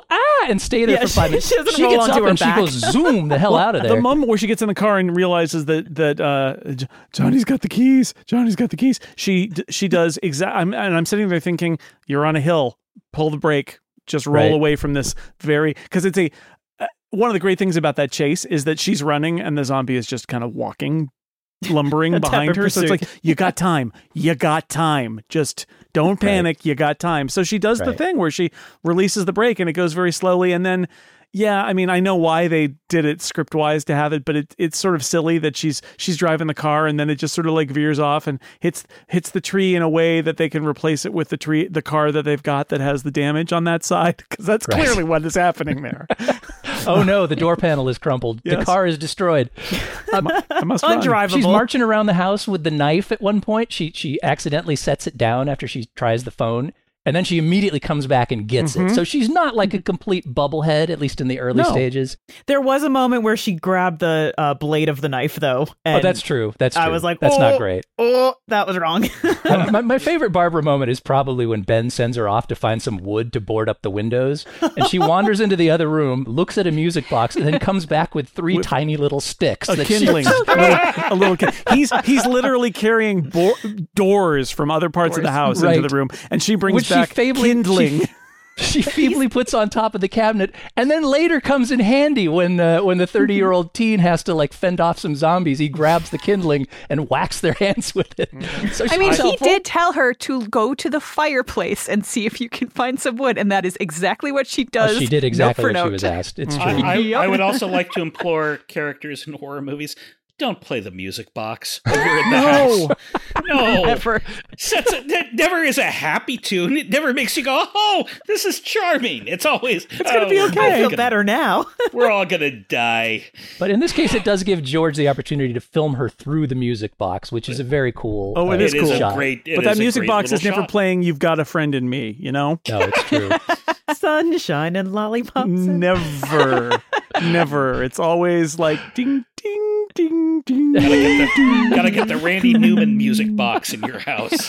and stay there Yeah, for five she- minutes. she doesn't She roll gets onto up her and she back. goes zoom the hell out of there. The moment where she gets in the car and realizes that that uh, J- Johnny's got the keys. Johnny's got the keys. She she does exact. I'm, and I'm sitting there thinking, you're on a hill. Pull the brake. Just roll Right. away from this very because it's a. Uh, one of the great things about that chase is that she's running and the zombie is just kind of walking, lumbering behind Tepid her. So it's pursuit. like, you got time. You got time. Just don't panic. You got time. So she does the Right. thing where she releases the brake and it goes very slowly. And then, yeah, I mean, I know why they did it script wise to have it, but it, it's sort of silly that she's she's driving the car and then it just sort of like veers off and hits hits the tree in a way that they can replace it with the tree, the car that they've got that has the damage on that side, because that's Right. clearly what is happening there. Oh no, the door panel is crumpled. The Yes. car is destroyed. I must run. Undrivable. She's marching around the house with the knife at one point. She she accidentally sets it down after she tries the phone. And then she immediately comes back and gets it. So she's not like a complete bubblehead, at least in the early No. stages. There was a moment where she grabbed the uh, blade of the knife, though. And Oh, that's true. That's true. I was like, that's oh, not great. Oh, that was wrong. Uh, my, my favorite Barbara moment is probably when Ben sends her off to find some wood to board up the windows. And she wanders into the other room, looks at a music box, and then comes back with three With tiny little sticks. A that she- kindling, a little, a little kin- He's he's literally carrying bo- doors from other parts of the house Right. into the room, and she brings Which she back feebly- kindling. she- She feebly puts on top of the cabinet, and then later comes in handy when uh, when the thirty-year-old teen has to like fend off some zombies. He grabs the kindling and whacks their hands with it. So I mean, she's he helpful. did tell her to go to the fireplace and see if you can find some wood, and that is exactly what she Oh, does. she did note exactly for what she note. was asked. It's I, true. I, Yep. I would also like to implore characters in horror movies: don't play the music box when you're in the No. house. No, Never. Sets a, that never is a happy tune. It never makes you go, "Oh, this is charming." It's always it's gonna be okay. I feel better now. We're all gonna die. But in this case, it does give George the opportunity to film her through the music box, which is a very cool. Oh, it uh, is It cool. is a shot. great. it But is that a music great box is little never shot. playing "You've Got a Friend in Me." You know, No, it's true. Sunshine and lollipops. never, never. It's always like ding, ding, ding, ding. Gotta get the, gotta get the Randy Newman music box in your house.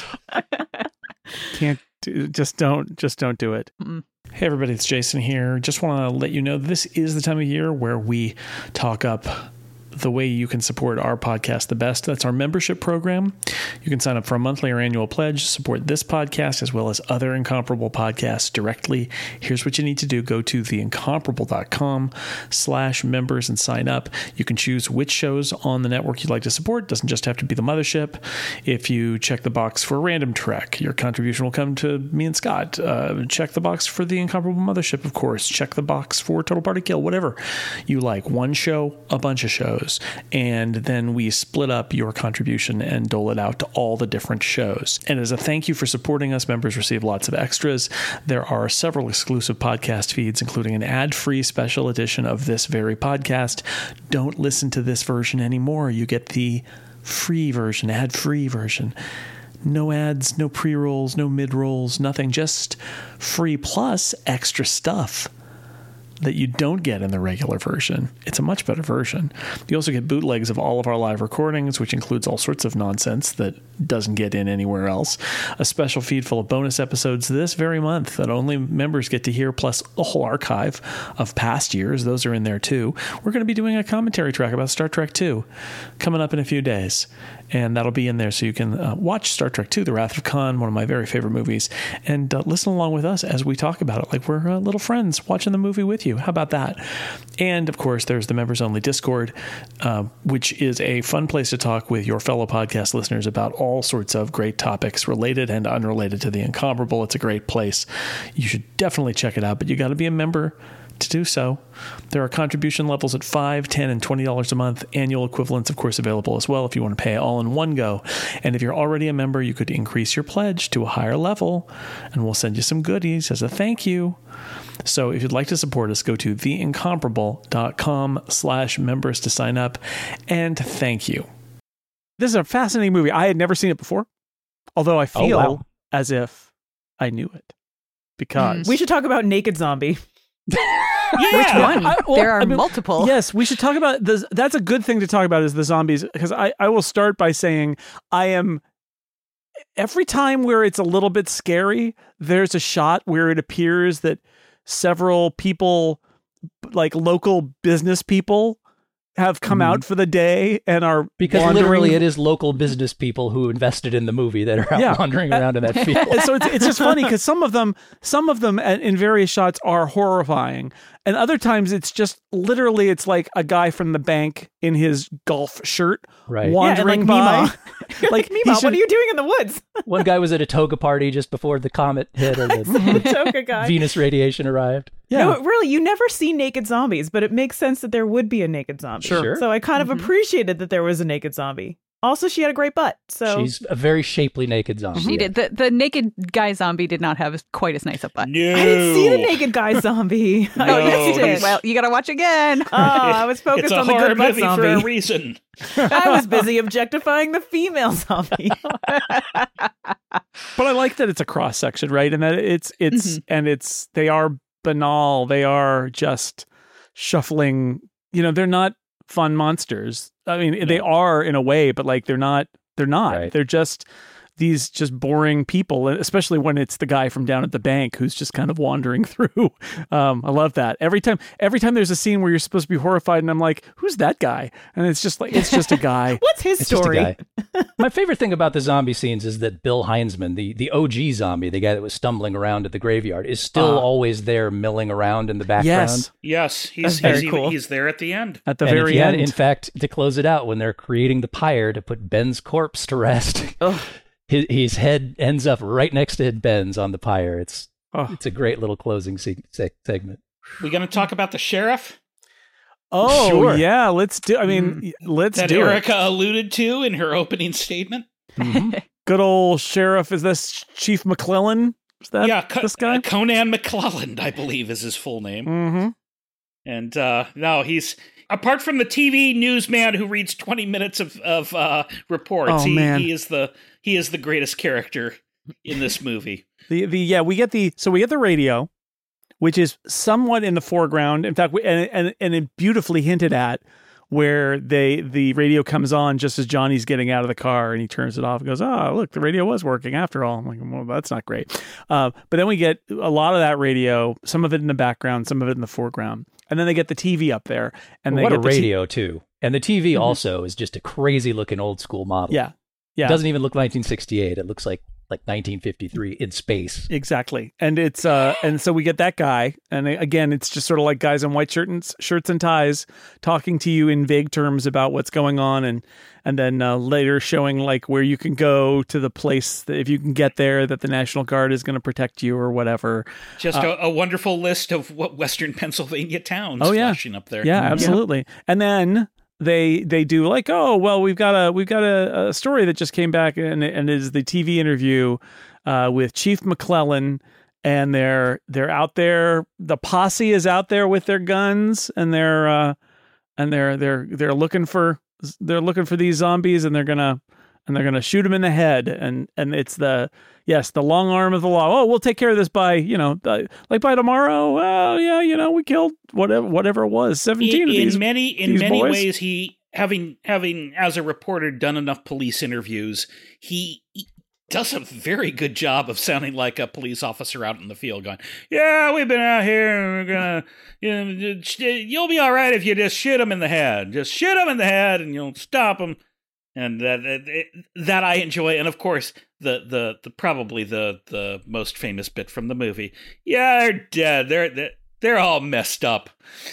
Can't do, just don't just don't do it. Mm-mm. Hey everybody, it's Jason here. Just want to let you know this is the time of year where we talk up the way you can support our podcast the best. That's our membership program. You can sign up for a monthly or annual pledge, support this podcast as well as other Incomparable podcasts directly. Here's what you need to do. Go to theincomparable.com slash members and sign up. You can choose which shows on the network you'd like to support. It doesn't just have to be the mothership. If you check the box for Random Trek, your contribution will come to me and Scott. Uh, check the box for the Incomparable Mothership, of course. Check the box for Total Party Kill, whatever you like. One show, a bunch of shows. And then we split up your contribution and dole it out to all the different shows. And as a thank you for supporting us, members receive lots of extras. There are several exclusive podcast feeds, including an ad-free special edition of this very podcast. Don't listen to this version anymore. You get the free version, ad-free version. No ads, no pre-rolls, no mid-rolls, nothing. Just free plus extra stuff that you don't get in the regular version. It's a much better version. You also get bootlegs of all of our live recordings, which includes all sorts of nonsense that doesn't get in anywhere else. A special feed full of bonus episodes this very month that only members get to hear, plus a whole archive of past years. Those are in there too. We're going to be doing a commentary track about Star Trek two coming up in a few days. And that'll be in there so you can uh, watch Star Trek two, The Wrath of Khan, one of my very favorite movies, and uh, listen along with us as we talk about it like we're uh, little friends watching the movie with you. How about that? And, of course, there's the members-only Discord, uh, which is a fun place to talk with your fellow podcast listeners about all sorts of great topics related and unrelated to The Incomparable. It's a great place. You should definitely check it out, but you got to be a member to do so. There are contribution levels at five dollars, ten dollars, and twenty dollars a month. Annual equivalents, of course, available as well if you want to pay all in one go. And if you're already a member, you could increase your pledge to a higher level, and we'll send you some goodies as a thank you. So if you'd like to support us, go to theincomparable.com slash members to sign up, and thank you. This is a fascinating movie. I had never seen it before, although I feel Oh, wow. as if I knew it. Because We should talk about Naked Zombie. Yeah. Which one? I- well, there are I mean, multiple. Yes, we should talk about this. That's a good thing to talk about is the zombies, because I, I will start by saying I am every time where it's a little bit scary, there's a shot where it appears that several people, like local business people, have come Mhm. out for the day and are Because wandering. literally it is local business people who invested in the movie that are out Yeah. wandering around in that field. And so it's, it's just funny because some of them, some of them in various shots are horrifying, and other times it's just literally it's like a guy from the bank in his golf shirt Right. wandering like by. Meemaw. Like he Meemaw, what should- are you doing in the woods? One guy was at a toga party just before the comet hit or the Toga guy. Venus radiation arrived. Yeah. No, really, you never see naked zombies, but it makes sense that there would be a naked zombie. Sure. Sure. So I kind of Mhm. appreciated that there was a naked zombie. Also, she had a great butt. So She's a very shapely naked zombie. She did. The, the naked guy zombie did not have quite as nice a butt. No. I didn't see the naked guy zombie. No, I missed he's- it. Well, you got to watch again. Oh, I was focused It's a on the horror good butt movie for a zombie. reason. I was busy objectifying the female zombie. But I like that it's a cross section, right? And that it's it's and it's they are banal. They are just shuffling. You know, they're not fun monsters. I mean, they are in a way, but like they're not. They're not. Right. They're just these just boring people, especially when it's the guy from down at the bank who's just kind of wandering through. Um, I love that. Every time, every time there's a scene where you're supposed to be horrified, and I'm like, "Who's that guy?" And it's just like it's just a guy. What's his It's just a story? guy. My favorite thing about the zombie scenes is that Bill Heinzman, the, the O G zombie, the guy that was stumbling around at the graveyard, is still Ah. always there milling around in the background. Yes, Yes, he's That's very he's, even- cool. he's there at the end. at the And if very he had- end. in fact, to close it out, when they're creating the pyre to put Ben's corpse to rest, Ugh. his, his head ends up right next to Ben's on the pyre. It's Oh. it's a great little closing se- se- segment. We going to talk about the sheriff Oh Sure. yeah, let's do. I mean, let's that do Erica it. alluded to in her opening statement? Good old sheriff. Is this Chief McClellan? Is that yeah, Co- this guy? uh, Conan McClelland, I believe, is his full name. Mm-hmm. And uh, no, he's apart from the T V newsman who reads twenty minutes of of uh, reports. Oh, he, man. he is the he is the greatest character in this movie. The the yeah, we get the so we get the radio, which is somewhat in the foreground. In fact, we, and and and it beautifully hinted at where they the radio comes on just as Johnny's getting out of the car and he turns it off and goes, "Oh, look, the radio was working after all." I'm like, "Well, that's not great." Uh, but then we get a lot of that radio, some of it in the background, some of it in the foreground, and then they get the T V up there, and they what a get the T- radio, too. And the T V Mhm. also is just a crazy looking old school model. yeah, yeah. It doesn't even look nineteen sixty-eight. It looks like like nineteen fifty-three in space. Exactly. And it's uh and so we get that guy, and again it's just sort of like guys in white shirt and, shirts and ties talking to you in vague terms about what's going on, and and then uh, later showing like where you can go to the place that if you can get there that the National Guard is going to protect you or whatever. Just Uh, a, a wonderful list of what Western Pennsylvania towns Oh, yeah. flashing up there. Yeah, absolutely. And then they they do like, oh well, we've got a we've got a, a story that just came back, and and it is the T V interview uh, with Chief McClellan, and they're they're out there. The posse is out there with their guns, and they're uh, and they're they're they're looking for they're looking for these zombies, and they're gonna and they're gonna shoot them in the head, and and it's the yes the long arm of the law. Oh, we'll take care of this by you know by, like by tomorrow. Well, yeah, you know we killed whatever whatever it was seventeen in, of these. in many in these many boys. ways he having having as a reporter done enough police interviews he, he does a very good job of sounding like a police officer out in the field going, yeah, we've been out here and we're gonna you know, you'll be all right if you just shoot him in the head, just shoot him in the head and you'll stop him. And that that, that I enjoy. And of course the the, the probably the the most famous bit from the movie, yeah, they're dead, they're they're, they're all messed up.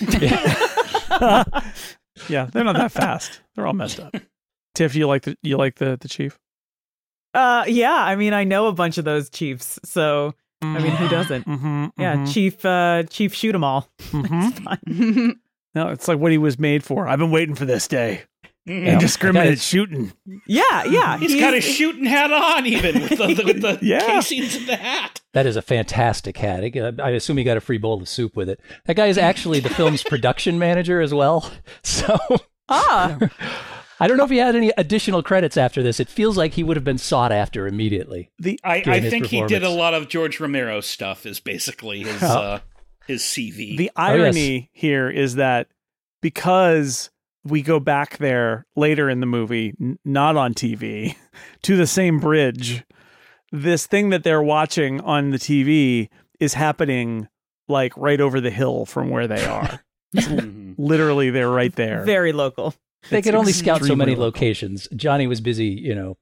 Yeah, they're not that fast. They're all messed up. Tiff, you like the you like the the chief? Uh, yeah, I mean, I know a bunch of those chiefs, so I mean, who doesn't? Mm-hmm, Yeah, Chief, uh, Chief, shoot 'em all. mm-hmm. No, it's like what he was made for. I've been waiting for this day. Mhm. Indiscriminate shooting. Yeah, yeah. He's got his shooting hat on, even with the, with the Yeah. casings in the hat. That is a fantastic hat. I I assume he got a free bowl of soup with it. That guy is actually the film's production manager as well. So Ah, I don't know if he had any additional credits after this. It feels like he would have been sought after immediately. The I, During I his think he did a performance. lot of George Romero stuff. Is basically his uh, his C V. the Oh, yes. irony here is that because we go back there later in the movie, n- not on T V, to the same bridge, this thing that they're watching on the T V is happening like right over the hill from where they are. Literally, they're right there. Very local. They It's could only scout so many extremely local. locations. Johnny was busy, you know,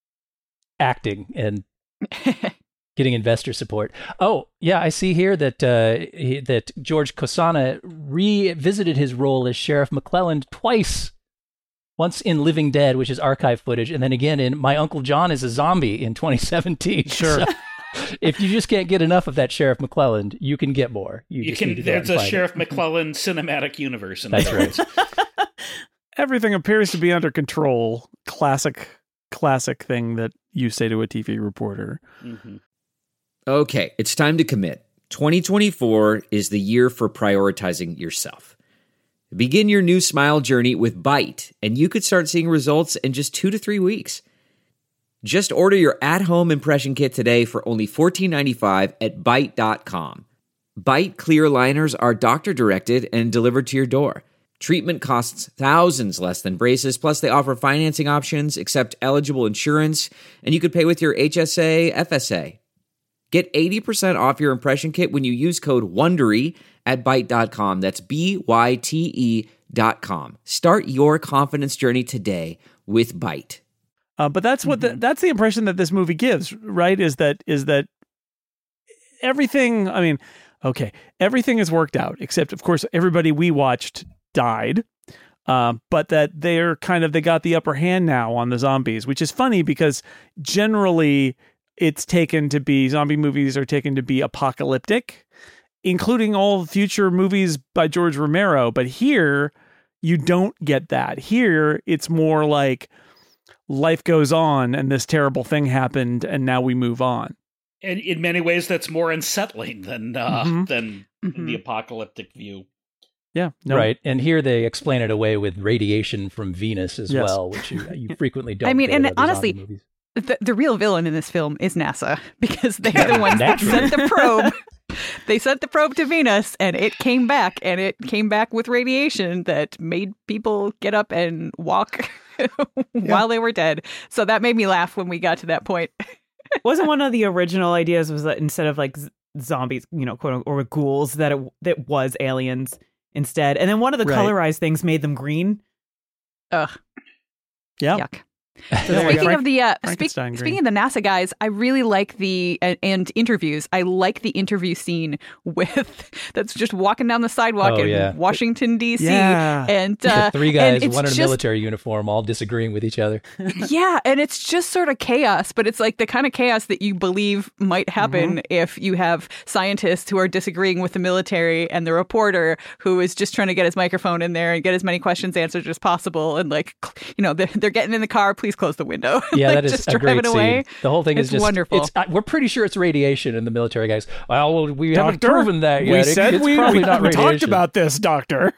acting and getting investor support. Oh, yeah, I see here that uh, he, that George Costanza revisited his role as Sheriff McClelland twice. Once in Living Dead, which is archive footage, and then again in My Uncle John is a Zombie in twenty seventeen. Sure. So, if you just can't get enough of that Sheriff McClelland, you can get more. You, You just can. need to go There's out and a find Sheriff it. McClellan cinematic universe. In That's other right. words. Everything appears to be under control. Classic, classic thing that you say to a T V reporter. Mhm. Okay, it's time to commit. twenty twenty-four is the year for prioritizing yourself. Begin your new smile journey with Byte, and you could start seeing results in just two to three weeks. Just order your at-home impression kit today for only fourteen ninety-five at byte dot com. Byte clear liners are doctor-directed and delivered to your door. Treatment costs thousands less than braces, plus they offer financing options, accept eligible insurance, and you could pay with your H S A, F S A. Get eighty percent off your impression kit when you use code WONDERY at byte dot com. That's B Y T E dot com. Start your confidence journey today with Byte. Uh, but that's what the, that's the impression that this movie gives, right? Is that is that everything? I mean, okay, everything is worked out except, of course, everybody we watched died. Uh, but that they're kind of they got the upper hand now on the zombies, which is funny because generally it's taken to be zombie movies are taken to be apocalyptic, including all future movies by George Romero. But here you don't get that. Here it's more like life goes on and this terrible thing happened and now we move on. And in many ways, that's more unsettling than uh, Mhm. than Mhm. the apocalyptic view. Yeah. No, Right. And here they explain it away with radiation from Venus as Yes. well, which you, you frequently don't I mean, get and in other honestly, zombie movies. The, the real villain in this film is NASA because they're the ones that Naturally. sent the probe. They sent the probe to Venus and it came back and it came back with radiation that made people get up and walk while they were dead. So that made me laugh when we got to that point. Wasn't one of the original ideas was that instead of like z- zombies, you know, quote unquote, or ghouls, that it that was aliens instead, and then one of the Right. colorized things made them green. Ugh. Yeah. Yuck. So there we Speaking go. of the uh, speak, Frankenstein green. speaking of the NASA guys, I really like the uh, and interviews. I like the interview scene with that's just walking down the sidewalk Oh, in yeah. Washington D C Yeah. and uh, The three guys, and it's one in a just- military uniform, all disagreeing with each other. Yeah, and it's just sort of chaos, but it's like the kind of chaos that you believe might happen if you have scientists who are disagreeing with the military and the reporter who is just trying to get his microphone in there and get as many questions answered as possible. And like, you know, they're, they're getting in the car, please close the window. Yeah, like, that is just a great driving away. scene. The whole thing It's is just wonderful. It's, uh, we're pretty sure it's radiation, and the military guys. Well, we haven't Doctor, proven that yet. We It- said it's we, probably we, not we radiation. talked about this, Doctor.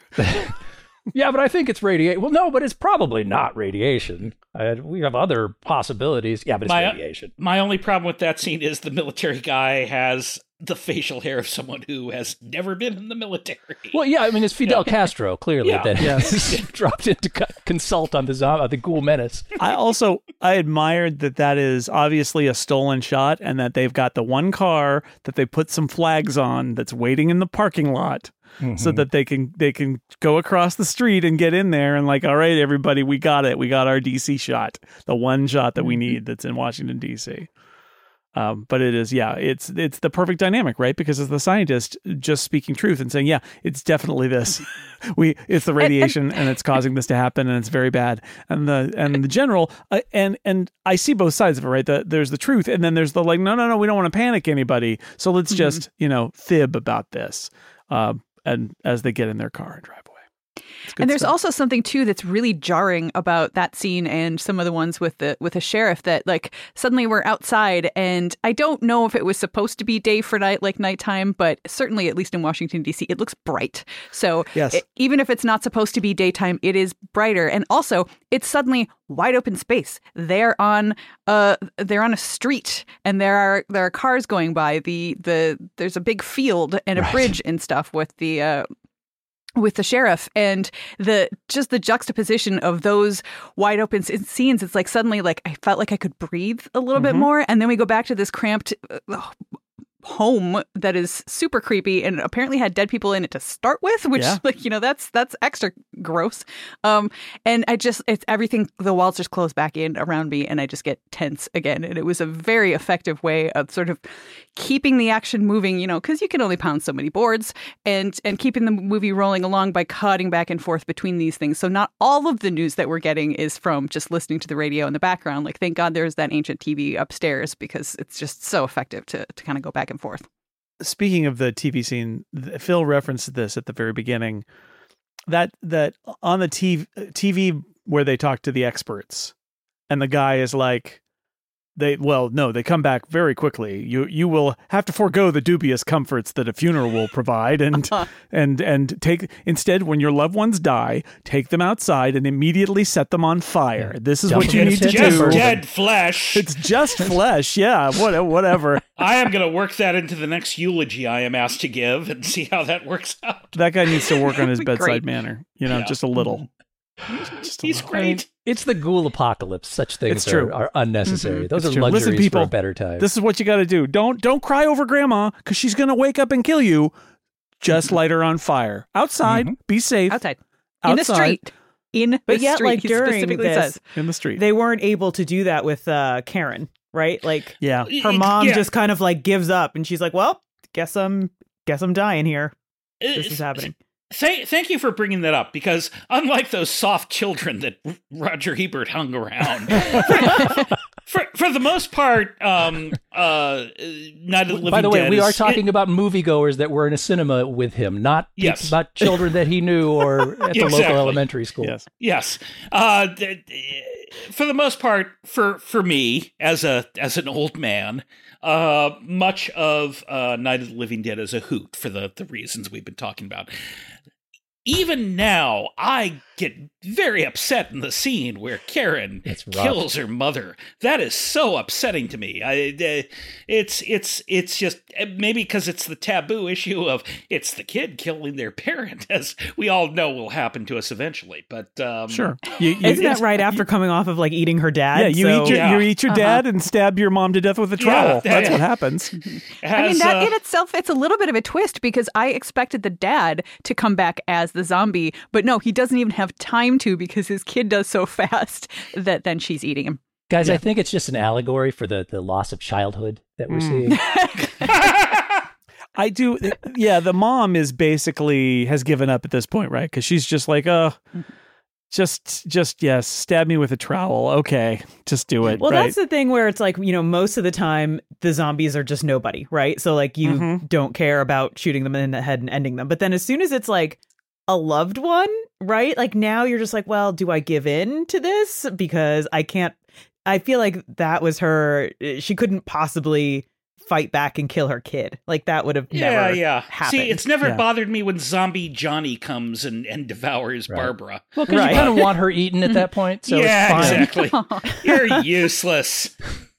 Yeah, but I think it's radiation. Well, no, but it's probably not radiation. Uh, we have other possibilities. Yeah, but it's My- radiation. My only problem with that scene is the military guy has the facial hair of someone who has never been in the military. Well, yeah, I mean, it's Fidel Castro, clearly, Yeah. that Yes. has dropped in to co- consult on the, zom- uh, the ghoul menace. I also I admired that that is obviously a stolen shot and that they've got the one car that they put some flags on that's waiting in the parking lot so that they can they can go across the street and get in there and like, all right, everybody, we got it. We got our D C shot, the one shot that we need that's in Washington, D C. Um, but it is, yeah, it's it's the perfect dynamic, right? Because as the scientist just speaking truth and saying, yeah, it's definitely this. we it's the radiation and it's causing this to happen and it's very bad. And the and the general uh, and and I see both sides of it, right? The, there's the truth and then there's the like, no, no, no, we don't want to panic anybody. So let's just you know fib about this. Uh, and as they get in their car and drive away. It's good And there's stuff. also something too that's really jarring about that scene and some of the ones with the with the sheriff that like suddenly we're outside and I don't know if it was supposed to be day for night like nighttime, but certainly at least in Washington D C it looks bright. So Yes. it- even if it's not supposed to be daytime, it is brighter. And also it's suddenly wide open space. They're on uh they're on a street and there are there are cars going by. The the there's a big field and a Right. bridge and stuff with the uh with the sheriff and the just the juxtaposition of those wide open s- scenes. It's like suddenly like I felt like I could breathe a little bit Mhm. more. And then we go back to this cramped, uh, home that is super creepy and apparently had dead people in it to start with, which Yeah. like, you know, that's that's extra gross. Um, and I just, it's everything, the walls just close back in around me and I just get tense again. And it was a very effective way of sort of keeping the action moving, you know, because you can only pound so many boards, and and keeping the movie rolling along by cutting back and forth between these things. So not all of the news that we're getting is from just listening to the radio in the background. Like, thank God there's that ancient T V upstairs, because it's just so effective to, to kind of go back and forth. Speaking of the T V scene, th- Phil referenced this at the very beginning. That that on the T V, T V where they talk to the experts, and the guy is like, they well, no, they come back very quickly. You you will have to forego the dubious comforts that a funeral will provide, and and and take instead, when your loved ones die, take them outside and immediately set them on fire. This is Dump what you them need in to a Just do. dead flesh. It's just flesh, yeah. What whatever. I am going to work that into the next eulogy I am asked to give and see how that works out. That guy needs to work on his Great. bedside manner. You know, Yeah. just a little. Just a He's little. great. It's the ghoul apocalypse. Such things It's true. Are, are unnecessary. Those It's are true. luxuries Listen, people, for a better time. This is what you got to do. Don't don't cry over grandma because she's gonna wake up and kill you. Just light her on fire outside. Be safe Outside. In the Outside. street. In But the yet, street, like, he during specifically this- says. in the street. They weren't able to do that with uh, Karen, right? Like yeah, her mom Yeah. just kind of like gives up, and she's like, "Well, guess I'm guess I'm dying here. This is happening." Thank, thank you for bringing that up, because unlike those soft children that Roger Ebert hung around, for, for, for the most part, um, uh, Night of the Living By the way, Dead we is- are talking it- about moviegoers that were in a cinema with him, not Yes. about children that he knew or at the Exactly. local elementary school. yes. Yes. Uh, th- for the most part, for for me as a as an old man, uh, much of uh, Night of the Living Dead is a hoot for the the reasons we've been talking about. Even now, I get very upset in the scene where Karen It's rough. kills her mother. That is so upsetting to me. I, uh, it's it's it's just maybe because it's the taboo issue of it's the kid killing their parent, as we all know will happen to us eventually. But um, Sure. You, you, Isn't that right after coming off of like eating her dad? Yeah, you So- eat your Yeah. you eat your dad and stab your mom to death with a trowel. Yeah, That's yeah. what happens. I mean, has, that uh, in itself, it's a little bit of a twist, because I expected the dad to come back as the zombie, but no, he doesn't even have time to, because his kid does so fast that then she's eating him. Guys, I think it's just an allegory for the, the loss of childhood that we're Mm. seeing. I do. Yeah, the mom is basically has given up at this point, right? Because she's just like, uh, just, just yes, stab me with a trowel. Okay, just do it. Well, right? that's the thing where it's like, you know, most of the time the zombies are just nobody, right? So like you Mhm. don't care about shooting them in the head and ending them. But then as soon as it's like a loved one, right? Like now you're just like, well, do I give in to this? Because I can't, I feel like that was her, she couldn't possibly fight back and kill her kid. Like that would have yeah, never yeah. happened. See, it's never Yeah. bothered me when Zombie Johnny comes and, and devours Right. Barbara. Well, because Right. you kind of want her eaten at that point, so yeah, it's fine. exactly. You're useless.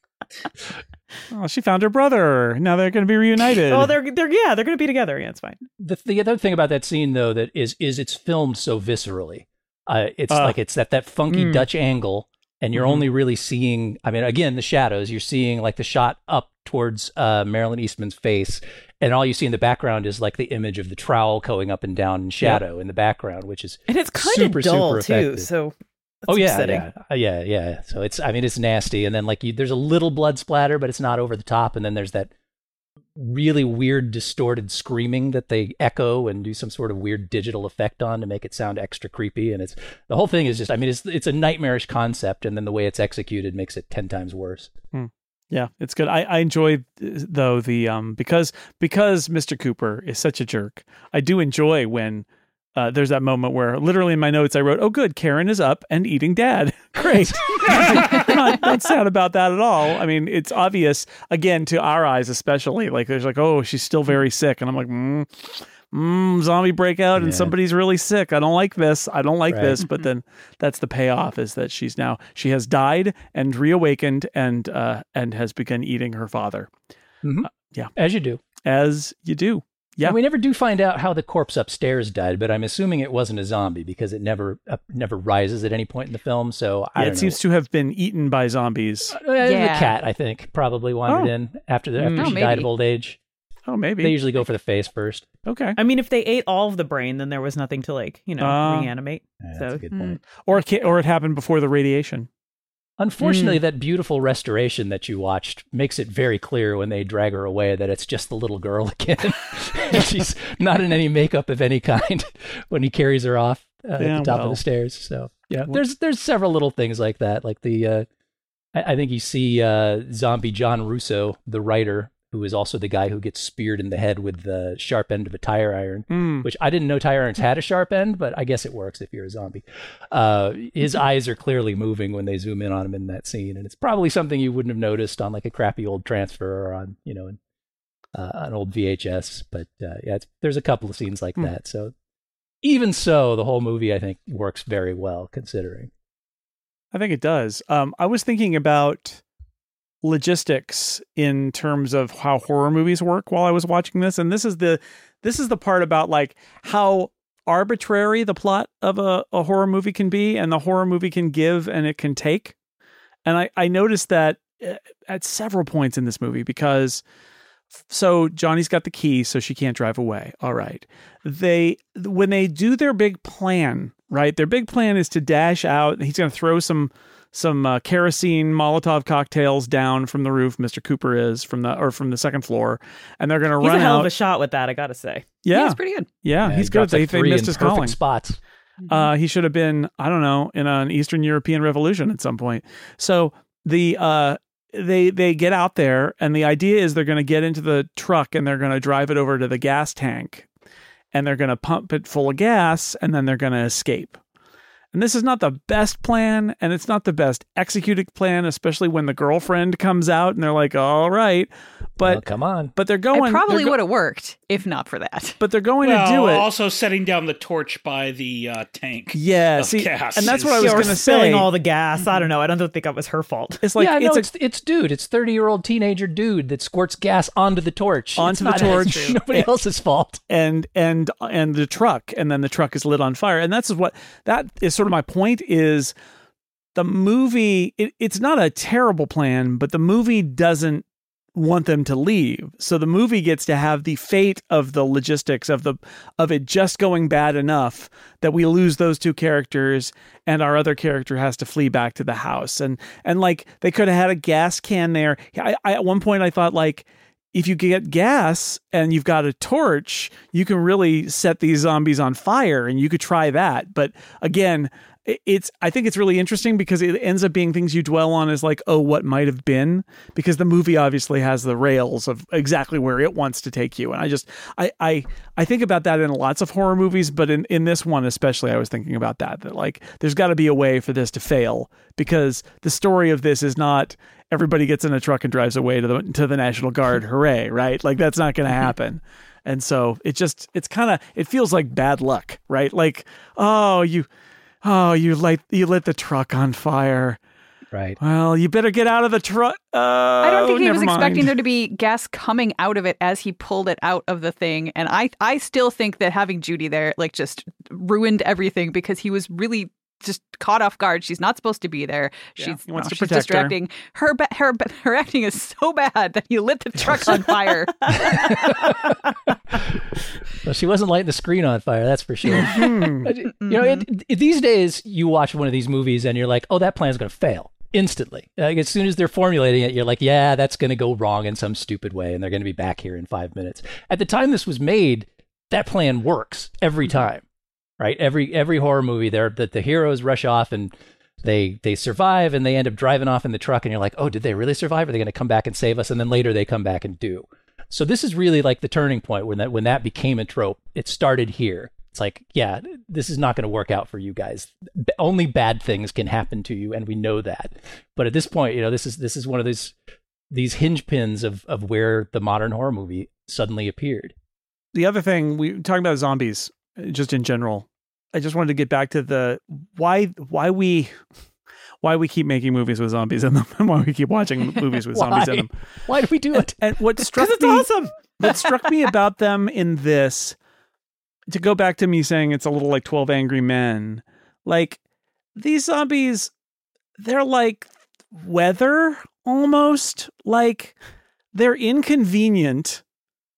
Oh, she found her brother. Now they're going to be reunited. Oh, they're they're yeah, they're gonna be together. Yeah, it's fine. The, the other thing about that scene, though, that is is it's filmed so viscerally. Uh, it's Uh. like it's that that funky Mm. Dutch angle, and you're Mhm. only really seeing. I mean, again, the shadows. You're seeing like the shot up towards uh, Marilyn Eastman's face, and all you see in the background is like the image of the trowel going up and down in shadow in the background, which is And it's kind super, of dull super too. effective. So oh that's yeah, upsetting. yeah, Uh, yeah, yeah. So it's I mean it's nasty, and then like you, there's a little blood splatter, but it's not over the top, and then there's that really weird distorted screaming that they echo and do some sort of weird digital effect on to make it sound extra creepy. And it's the whole thing is just I mean it's it's a nightmarish concept, and then the way it's executed makes it ten times worse. Yeah, it's good. I, I enjoy though the um because because Mister Cooper is such a jerk. I do enjoy when uh, there's that moment where literally in my notes I wrote, "Oh, good, Karen is up and eating dad." Great. I'm not, not sad about that at all. I mean, it's obvious again to our eyes, especially like there's like, "Oh, she's still very sick," and I'm like, mm, mm, "Zombie breakout and Yeah. somebody's really sick. I don't like this. I don't like Right. this." But then that's the payoff is that she's now she has died and reawakened and uh, and has begun eating her father, Mhm. Uh, yeah. As you do. as you do. Yeah. And we never do find out how the corpse upstairs died, but I'm assuming it wasn't a zombie because it never uh, never rises at any point in the film. So I Yeah, don't it know. seems to have been eaten by zombies. Uh, The Yeah. cat, I think, probably wandered Oh. in after the, after Oh, she maybe. died of old age. Oh, maybe. They usually go for the face first. Okay. I mean, if they ate all of the brain, then there was nothing to like, you know, Uh, reanimate. Yeah, so that's a good point. Or it, ca- or it happened before the radiation. Unfortunately, Mm. that beautiful restoration that you watched makes it very clear when they drag her away that it's just the little girl again. She's not in any makeup of any kind when he carries her off uh, at Yeah, the top well. of the stairs. So yeah, there's there's several little things like that. Like the uh, I, I think you see uh, zombie John Russo, the writer, who is also the guy who gets speared in the head with the sharp end of a tire iron, Mm. which I didn't know tire irons had a sharp end, but I guess it works if you're a zombie. Uh, his eyes are clearly moving when they zoom in on him in that scene, and it's probably something you wouldn't have noticed on like a crappy old transfer or on, you know, an, uh, an old V H S. But uh, yeah, it's, there's a couple of scenes like Mm. that. So even so, the whole movie I think works very well considering. I think it does. Um, I was thinking about logistics in terms of how horror movies work while I was watching this, and this is the this is the part about like how arbitrary the plot of a, a horror movie can be, and the horror movie can give and it can take. And I, I noticed that at several points in this movie, because so Johnny's got the key, so she can't drive away. All right. They, when they do their big plan, right? Their big plan is to dash out. He's going to throw some, some uh, kerosene Molotov cocktails down from the roof. Mister Cooper is from the, or from the second floor, and they're going to he's run a hell out. of a shot with that, I gotta say. Yeah. He's pretty good. Yeah. Yeah, He's he good. drops, like, They, they three missed in his perfect calling. spots. Uh, he should have been, I don't know, in an Eastern European revolution at some point. So the, uh, they they get out there, and the idea is they're going to get into the truck and they're going to drive it over to the gas tank, and they're going to pump it full of gas, and then they're going to escape. And this is not the best plan, and it's not the best executed plan, especially when the girlfriend comes out and they're like, all right, but Well, come on. but they're going It probably they're go- would have worked if not for that. but they're going well, to do it. also setting down the torch by the uh, tank. Yeah, of see, gas and that's what I is- was Or going to spilling say. all the gas. I don't know. I don't think that was her fault. It's like yeah, it's no, a it's it's dude. It's thirty year old teenager dude that squirts gas onto the torch. Onto It's the not- torch. It's nobody else's fault. and and and the truck, and then the truck is lit on fire, and that's what that is sort of my point is the movie it, it's not a terrible plan, but the movie doesn't want them to leave, so the movie gets to have the fate of the logistics of the of it just going bad enough that we lose those two characters, and our other character has to flee back to the house, and and like they could have had a gas can there. I, I at one point I thought, like, if you get gas and you've got a torch, you can really set these zombies on fire, and you could try that. But again, it's, I think it's really interesting because it ends up being things you dwell on as like, oh, what might have been, because the movie obviously has the rails of exactly where it wants to take you. And I just, I, I, I think about that in lots of horror movies, but in, in this one, especially, I was thinking about that, that like, there's gotta be a way for this to fail, because the story of this is not, everybody gets in a truck and drives away to the to the National Guard. Hooray, right? Like, that's not going to happen. And so it just, it's kind of, it feels like bad luck, right? Like, oh, you, oh, you light, you lit the truck on fire. Right. Well, you better get out of the truck. Uh, I don't think he was never mind. expecting there to be gas coming out of it as he pulled it out of the thing. And I, I still think that having Judy there, like, just ruined everything, because he was really just caught off guard. She's not supposed to be there. Yeah, She's, he wants well, to she's protect her. distracting. Her. Her, her her acting is so bad that he lit the truck on fire. Well, she wasn't lighting the screen on fire, that's for sure. Hmm. But, you know, it, it, these days you watch one of these movies and you're like, oh, that plan's going to fail instantly. Like, as soon as they're formulating it, you're like, yeah, that's going to go wrong in some stupid way, and they're going to be back here in five minutes. At the time this was made, that plan works every time, right? Every every horror movie, there that the heroes rush off and they they survive, and they end up driving off in the truck, and you're like, oh, did they really survive? Are they going to come back and save us? And then later they come back and do. So this is really like the turning point when that when that became a trope. It started here. It's like, yeah, this is not going to work out for you guys. B- only bad things can happen to you, and we know that. But at this point, you know, this is this is one of these these hinge pins of of where the modern horror movie suddenly appeared. The other thing, we talking about zombies just in general. I just wanted to get back to the why why we why we keep making movies with zombies in them, and why we keep watching movies with zombies in Why? them. Why do we do it? And what struck Because it's me, awesome. what struck me about them in this, to go back to me saying it's a little like twelve Angry Men, like these zombies, they're like weather almost. Like, they're inconvenient,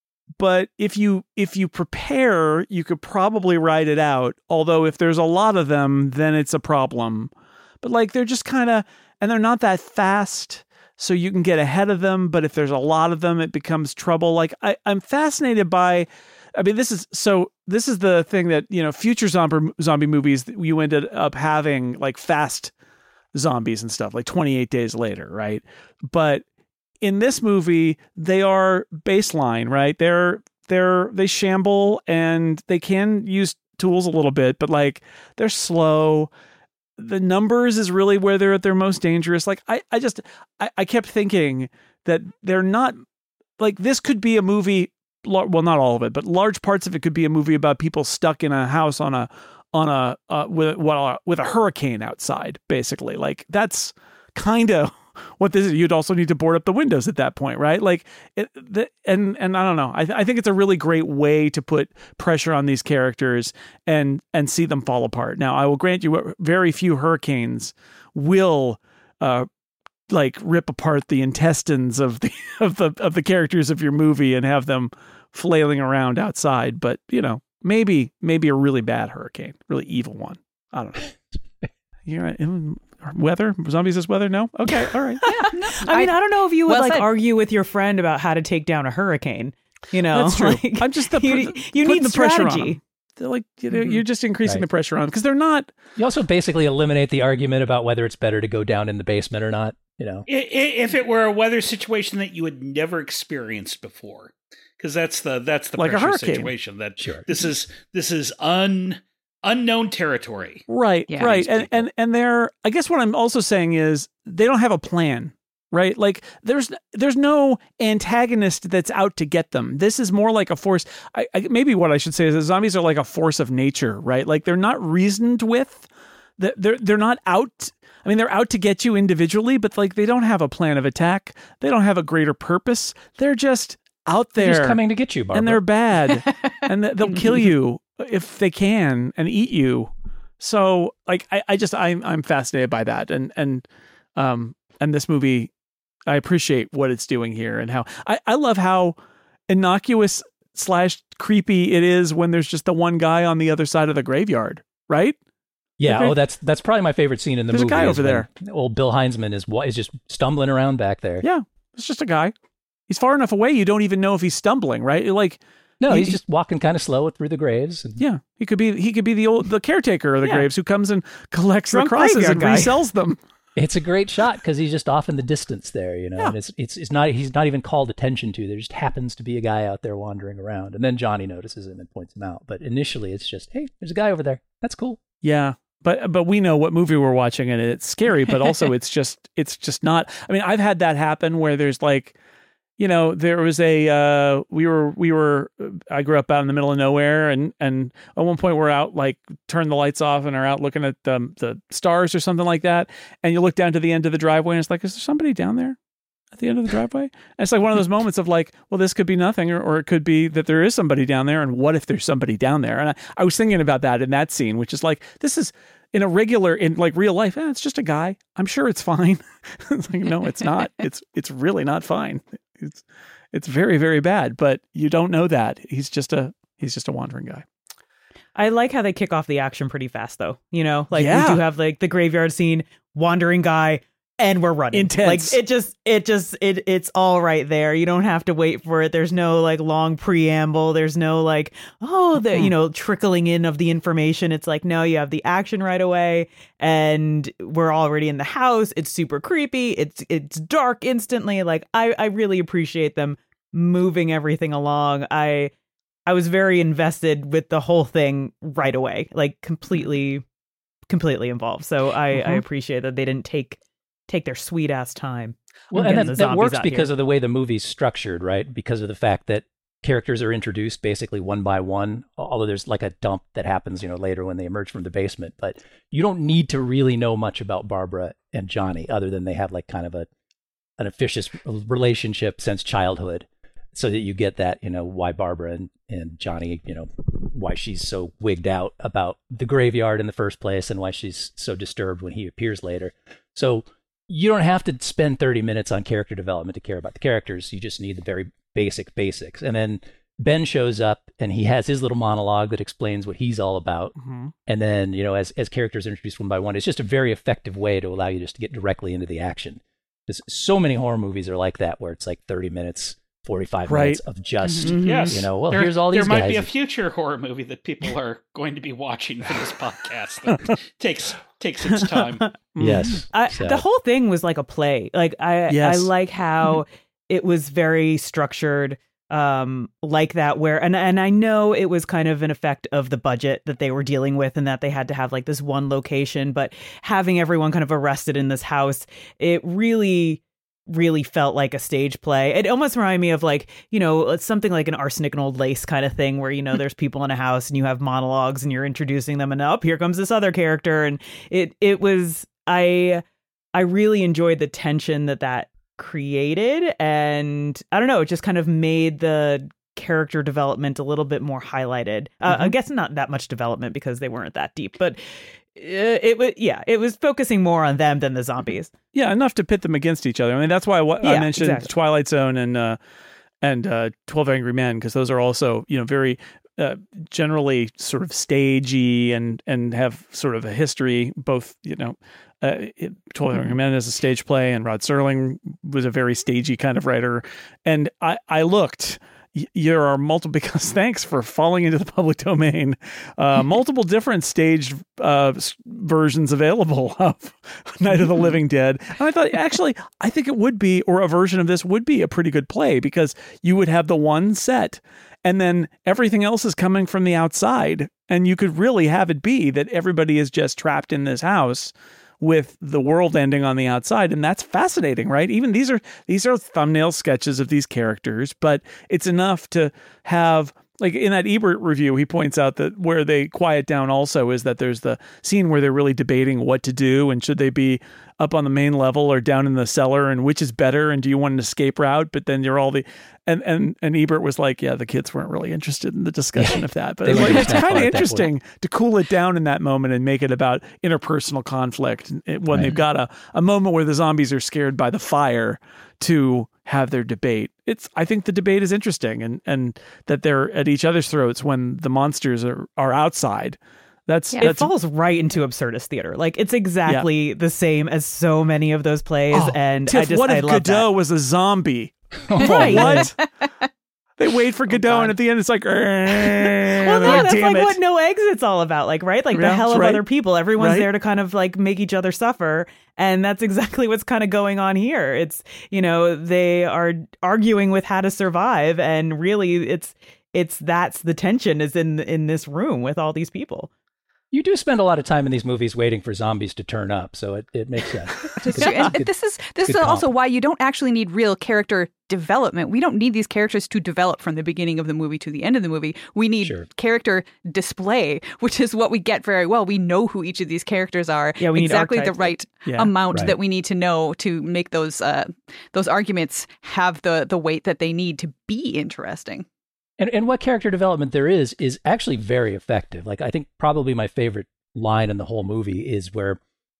but if you if you prepare, you could probably ride it out. Although if there's a lot of them, then it's a problem. But like they're just kind of, and they're not that fast, so you can get ahead of them. But if there's a lot of them, it becomes trouble. Like I, I'm fascinated by, I mean, this is so. This is the thing that, you know, future zombie zombie movies, you ended up having like fast zombies and stuff, like twenty-eight days later, right? But in this movie, they are baseline, right? They're they're they shamble and they can use tools a little bit, but like they're slow. The numbers is really where they're at their most dangerous. Like I, I just I, I kept thinking that they're not like this could be a movie. Well, not all of it, but large parts of it could be a movie about people stuck in a house on a on a uh, with well with a hurricane outside. Basically, like that's kind of what this is. You'd also need to board up the windows at that point, right? Like, it, the, and and I don't know. I, th- I think it's a really great way to put pressure on these characters and and see them fall apart. Now, I will grant you, very few hurricanes will uh, like rip apart the intestines of the of the of the characters of your movie and have them flailing around outside. But you know, maybe maybe a really bad hurricane, really evil one. I don't know. You're in weather? Zombies is weather? No? Okay. All right. Yeah, no, I mean, I, I don't know if you would well like said. argue with your friend about how to take down a hurricane. You know, that's true. Like, I'm just the you, you need the pressure on strategy. them. They're like, you know, Mm-hmm. you're just increasing Right. the pressure on them because they're not. You also basically eliminate the argument about whether it's better to go down in the basement or not. You know, I- I- If it were a weather situation that you had never experienced before, because that's the that's the Like a pressure hurricane. situation. That Sure. this is this is un unknown territory. Right, Yeah. right. These And, people. and and they're, I guess what I'm also saying is they don't have a plan, right? Like there's there's no antagonist that's out to get them. This is more like a force. I, I maybe what I should say is that zombies are like a force of nature, right? Like they're not reasoned with. They're they're, they're not out. I mean, they're out to get you individually, but like they don't have a plan of attack. They don't have a greater purpose. They're just out there. they're just coming to get you, Barbara. And they're bad, and th- they'll kill you if they can and eat you. So, like, I, I just I'm I'm fascinated by that, and and um and this movie, I appreciate what it's doing here, and how I I love how innocuous slash creepy it is when there's just the one guy on the other side of the graveyard, right? Yeah, Okay. oh, that's that's probably my favorite scene in the There's a movie. guy is over when there. Old Bill Heinzman is wa- is just stumbling around back there. Yeah, it's just a guy. He's far enough away you don't even know if he's stumbling, right? Like, No, he- he's just walking kind of slow through the graves. And, yeah, he could be he could be the old the caretaker of the Yeah. graves who comes and collects Drunk the crosses graveyard and guy. resells them. It's a great shot because he's just off in the distance there, you know. Yeah. And it's it's it's not he's not even called attention to. There just happens to be a guy out there wandering around, and then Johnny notices him and points him out. But initially, it's just, hey, there's a guy over there. That's cool. Yeah. But but we know what movie we're watching and it's scary, but also it's just it's just not. I mean, I've had that happen where there's like, you know, there was a uh, we were we were I grew up out in the middle of nowhere, and and at one point we're out like turn the lights off and are out looking at the the stars or something like that, and you look down to the end of the driveway and it's like, is there somebody down there at the end of the driveway? And it's like one of those moments of like, well, this could be nothing, or, or it could be that there is somebody down there, and what if there's somebody down there? And I, I was thinking about that in that scene, which is like, this is in a regular, in like real life, eh, it's just a guy. I'm sure it's fine. It's like, no, it's not. It's it's really not fine. It's it's very, very bad, but you don't know that. He's just a he's just a wandering guy. I like how they kick off the action pretty fast, though. You know, like Yeah. we do have like the graveyard scene, wandering guy, and we're running. Intense. Like it just, it just, it it's all right there. You don't have to wait for it. There's no like long preamble. There's no like, oh, the you know trickling in of the information. It's like, no, you have the action right away, and we're already in the house. It's super creepy. It's it's dark instantly. Like I I really appreciate them moving everything along. I. I was very invested with the whole thing right away, like completely, completely involved. So I, I Mhm. appreciate that they didn't take take their sweet ass time. Well, getting and the that, that zombies works out because here. of the way the movie's structured, right? Because of the fact that characters are introduced basically one by one, although there's like a dump that happens, you know, later when they emerge from the basement. But you don't need to really know much about Barbara and Johnny other than they have like kind of a an officious relationship since childhood, so that you get that, you know, why Barbara and, and Johnny, you know, why she's so wigged out about the graveyard in the first place and why she's so disturbed when he appears later. So you don't have to spend thirty minutes on character development to care about the characters. You just need the very basic basics. And then Ben shows up and he has his little monologue that explains what he's all about. Mm-hmm. And then, you know, as, as characters are introduced one by one, it's just a very effective way to allow you just to get directly into the action. Because so many horror movies are like that, where it's like thirty minutes, forty-five right. minutes of just, Mm-hmm. Yes. you know, well, there, here's all these There might guys. be a future horror movie that people are going to be watching for this podcast that takes takes its time. Yes. I, So- The whole thing was like a play. Like I, Yes. I like how it was very structured, um, like that. Where and and I know it was kind of an effect of the budget that they were dealing with, and that they had to have like this one location. But having everyone kind of arrested in this house, it really. really felt like a stage play. It almost reminded me of like, you know, it's something like an Arsenic and Old Lace kind of thing where, you know, there's people in a house and you have monologues and you're introducing them and up, here comes this other character. And it, it was, I, I really enjoyed the tension that that created. And I don't know, it just kind of made the character development a little bit more highlighted. Uh, Mm-hmm. I guess not that much development because they weren't that deep, but it, it was, yeah, it was focusing more on them than the zombies. Yeah, enough to pit them against each other. I mean, that's why I, wa- I Yeah, mentioned exactly. Twilight Zone and uh, and uh, twelve Angry Men, because those are also, you know, very uh, generally sort of stagey and and have sort of a history. Both, you know, uh, it, twelve Angry Men is a stage play, and Rod Serling was a very stagey kind of writer. And I I looked. There are multiple, because thanks for falling into the public domain, uh, multiple different staged uh, versions available of Night of the Living Dead. And I thought, actually, I think it would be, or a version of this would be a pretty good play, because you would have the one set and then everything else is coming from the outside. And you could really have it be that everybody is just trapped in this house with the world ending on the outside. And that's fascinating, right? Even these are these are thumbnail sketches of these characters, but it's enough to have, like in that Ebert review, he points out that where they quiet down also is that there's the scene where they're really debating what to do, and should they be up on the main level or down in the cellar, and which is better, and do you want an escape route? But then you're all the and and and Ebert was like, yeah, the kids weren't really interested in the discussion of that, but They it's, weren't like, it's that kind far of at that interesting to cool it down in that moment and make it about interpersonal conflict when Right. they've got a, a moment where the zombies are scared by the fire to have their debate. It's I think the debate is interesting, and and that they're at each other's throats when the monsters are, are outside. That's, Yeah. It that's falls right into absurdist theater. Like it's exactly the same as so many of those plays. Oh, and Tiff, I just what I if love Godot that. was a zombie? Right. What? They wait for Godot, God. and at the end, it's like, Well, well, no, that's damn like it. what No Exit's all about, like, right? Like the Yeah, hell that's of right. other people. Everyone's Right. there to kind of like make each other suffer. And that's exactly what's kind of going on here. It's, you know, they are arguing with how to survive. And really it's, it's, that's the tension is in, in this room with all these people. You do spend a lot of time in these movies waiting for zombies to turn up, so it, it makes sense. It's true. And this is this Good is also comp. why you don't actually need real character development. We don't need these characters to develop from the beginning of the movie to the end of the movie. We need Sure. character display, which is what we get very well. We know who each of these characters are. Yeah, we need exactly the archetypes. right Yeah, amount right. that we need to know to make those uh, those arguments have the the weight that they need to be interesting. And and what character development there is is actually very effective. Like I think probably my favorite line in the whole movie is where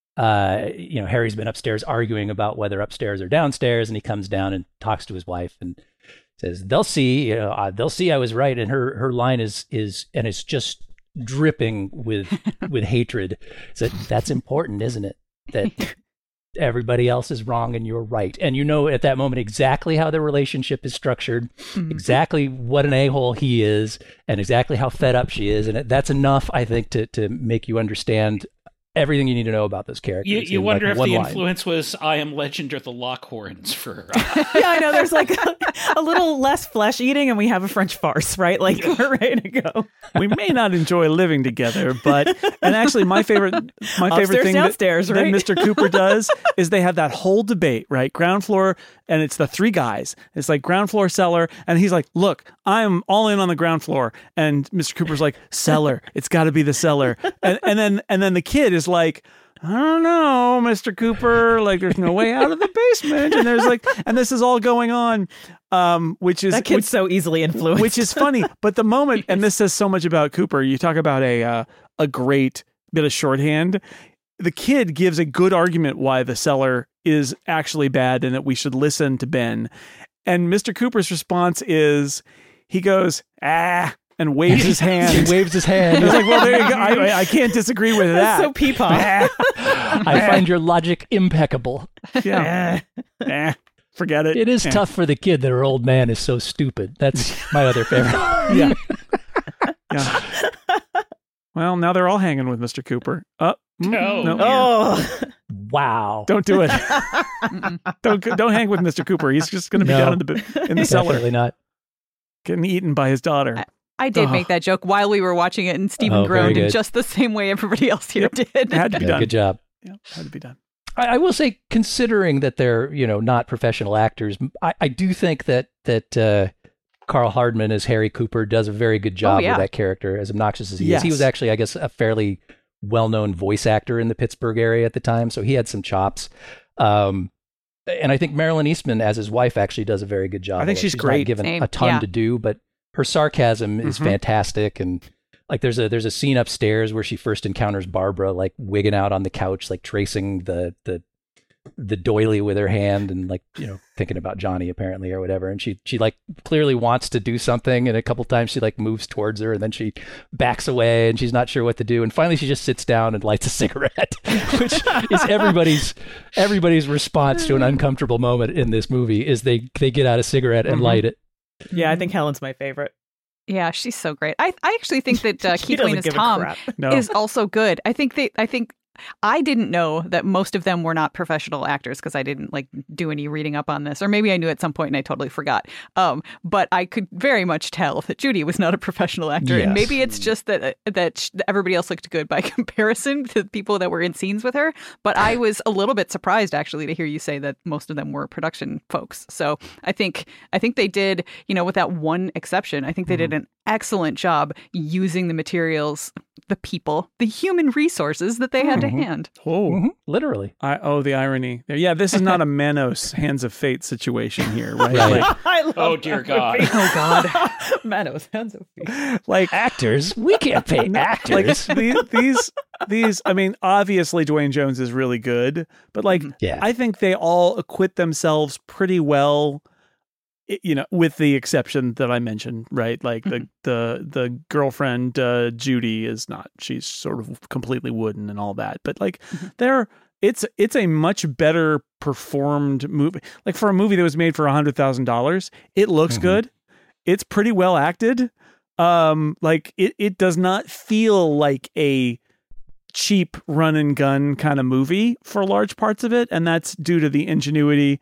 uh you know Harry's been upstairs arguing about whether upstairs or downstairs, and he comes down and talks to his wife and says they'll see, you know, uh, they'll see I was right. And her her line is is and it's just dripping with with hatred. So that's important, isn't it? That everybody else is wrong and you're right. And you know at that moment exactly how their relationship is structured, exactly what an a-hole he is, and exactly how fed up she is. And it, that's enough, I think, to to make you understand everything you need to know about those characters. You, you in, wonder like, if one the line. influence was I Am Legend or the Lockhorns for. Uh, Yeah, I know. There's like a, a little less flesh eating and we have a French farce, right? Like we're ready to go. We may not enjoy living together, but and actually my favorite my favorite Upstairs, thing downstairs, that, right? that Mister Cooper does is they have that whole debate, right? Ground floor, and it's the three guys. It's like ground floor, cellar, and he's like, "Look, I'm all in on the ground floor," and Mister Cooper's like, "Cellar, it's got to be the cellar," and and then and then the kid is like, I don't know, Mister Cooper, like there's no way out of the basement. And there's like, and this is all going on, um, which is, That kid's which, so easily influenced. which is funny. But the moment, and this says so much about Cooper, you talk about a, uh, a great bit of shorthand. The kid gives a good argument why the cellar is actually bad and that we should listen to Ben. And Mister Cooper's response is, he goes, ah, and waves his hand. He waves his hand. I was like, well, there you go. I, I can't disagree with that. So Peepaw. I find your logic impeccable. Yeah. eh, forget it. It is Eh. tough for the kid that her old man is so stupid. That's my other favorite. Yeah. Yeah. Well, now they're all hanging with Mister Cooper. Oh, mm, No. no. Oh. Wow. Don't do it. don't don't hang with Mister Cooper. He's just going to be No. down in the in the cellar, Definitely not. getting eaten by his daughter. I did Oh. make that joke while we were watching it, and Stephen Oh, very groaned in good. just the same way everybody else here Yep. did. It had to be Yeah, done. good job. Yeah, had to be done. I, I will say, considering that they're, you know, not professional actors, I, I do think that that uh, Carl Hardman as Harry Cooper does a very good job yeah. with that character, as obnoxious as he Yes. is. He was actually, I guess, a fairly well-known voice actor in the Pittsburgh area at the time, so he had some chops. Um, and I think Marilyn Eastman as his wife actually does a very good job. I think although she's great. not given Same. a ton Yeah. to do, but her sarcasm is Mhm. fantastic. And like, there's a there's a scene upstairs where she first encounters Barbara, like wigging out on the couch, like tracing the the the doily with her hand and like, you know, thinking about Johnny apparently or whatever. And she, she like clearly wants to do something. And a couple times she like moves towards her and then she backs away and she's not sure what to do. And finally she just sits down and lights a cigarette, which is everybody's, everybody's response to an uncomfortable moment in this movie is they, they get out a cigarette and Mhm. light it. Yeah, I think Helen's my favorite. Yeah, she's so great. I I actually think that uh, He Keith doesn't Wayne as give a Tom crap. No. is also good. I think they. I think I didn't know that most of them were not professional actors because I didn't like do any reading up on this, or maybe I knew at some point and I totally forgot. Um, but I could very much tell that Judy was not a professional actor, and Yes. maybe it's just that uh, that sh- everybody else looked good by comparison to the people that were in scenes with her. But I was a little bit surprised actually to hear you say that most of them were production folks. So I think I think they did, you know, with that one exception, I think they did an excellent job using the materials, the people, the human resources that they had to hand. Oh, Mhm. Literally. I, oh, the irony there. Yeah, this is not a Manos Hands of Fate situation here, right? Right. Like, I love Oh, dear that God. movie. Oh God. Manos, hands of feet. like Actors? We can't pay like actors. the- these these I mean, obviously Dwayne Jones is really good, but like Yeah. I think they all acquit themselves pretty well, i- you know, with the exception that I mentioned, right? Like the the the girlfriend uh, Judy is not; she's sort of completely wooden and all that. But like, they're it's it's a much better performed movie. Like for a movie that was made for a hundred thousand dollars, it looks Mhm. good. It's pretty well acted. Um, like it it does not feel like a cheap run and gun kind of movie for large parts of it, and that's due to the ingenuity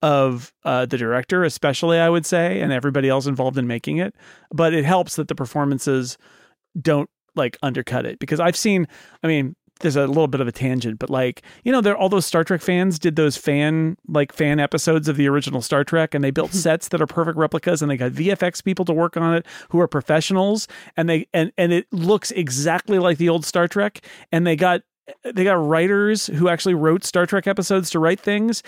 of uh, the director, especially, I would say, and everybody else involved in making it. But it helps that the performances don't like undercut it, because I've seen, I mean, there's a little bit of a tangent, but like, you know, there all those Star Trek fans did those fan like fan episodes of the original Star Trek, and they built sets that are perfect replicas, and they got V F X people to work on it who are professionals, and they and and it looks exactly like the old Star Trek, and they got they got writers who actually wrote Star Trek episodes to write things,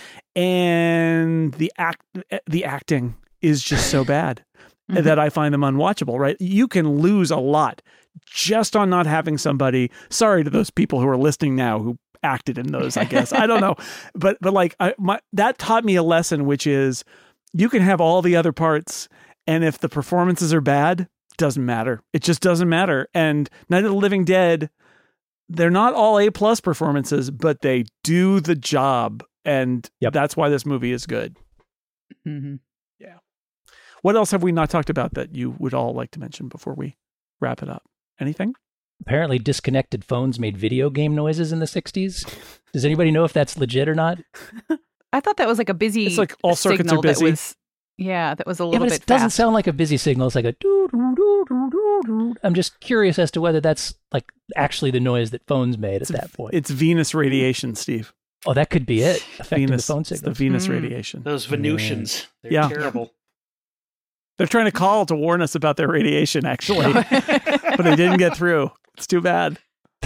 and the act the acting is just so bad that I find them unwatchable, right? You can lose a lot just on not having somebody. Sorry to those people who are listening now who acted in those, I guess. I don't know. But but like I my that taught me a lesson, which is you can have all the other parts, and if the performances are bad, doesn't matter. It just doesn't matter. And Night of the Living Dead, they're not all A plus performances, but they do the job. And Yep. that's why this movie is good. Mm-hmm. What else have we not talked about that you would all like to mention before we wrap it up? Anything? Apparently disconnected phones made video game noises in the sixties. Does anybody know if that's legit or not? I thought that was like a busy It's like all circuits signal are busy. That was, yeah, that was a Yeah, little but it bit doesn't fast. sound like a busy signal. It's like a doo doo doo doo doo doo. I'm just curious as to whether that's like actually the noise that phones made at that point. It's Venus radiation, Steve. Oh, that could be it. Affecting Venus, the phone it's the signals. Venus Mm. radiation. Those Venusians. They're Yeah. terrible. They're trying to call to warn us about their radiation, actually, but they didn't get through. It's too bad.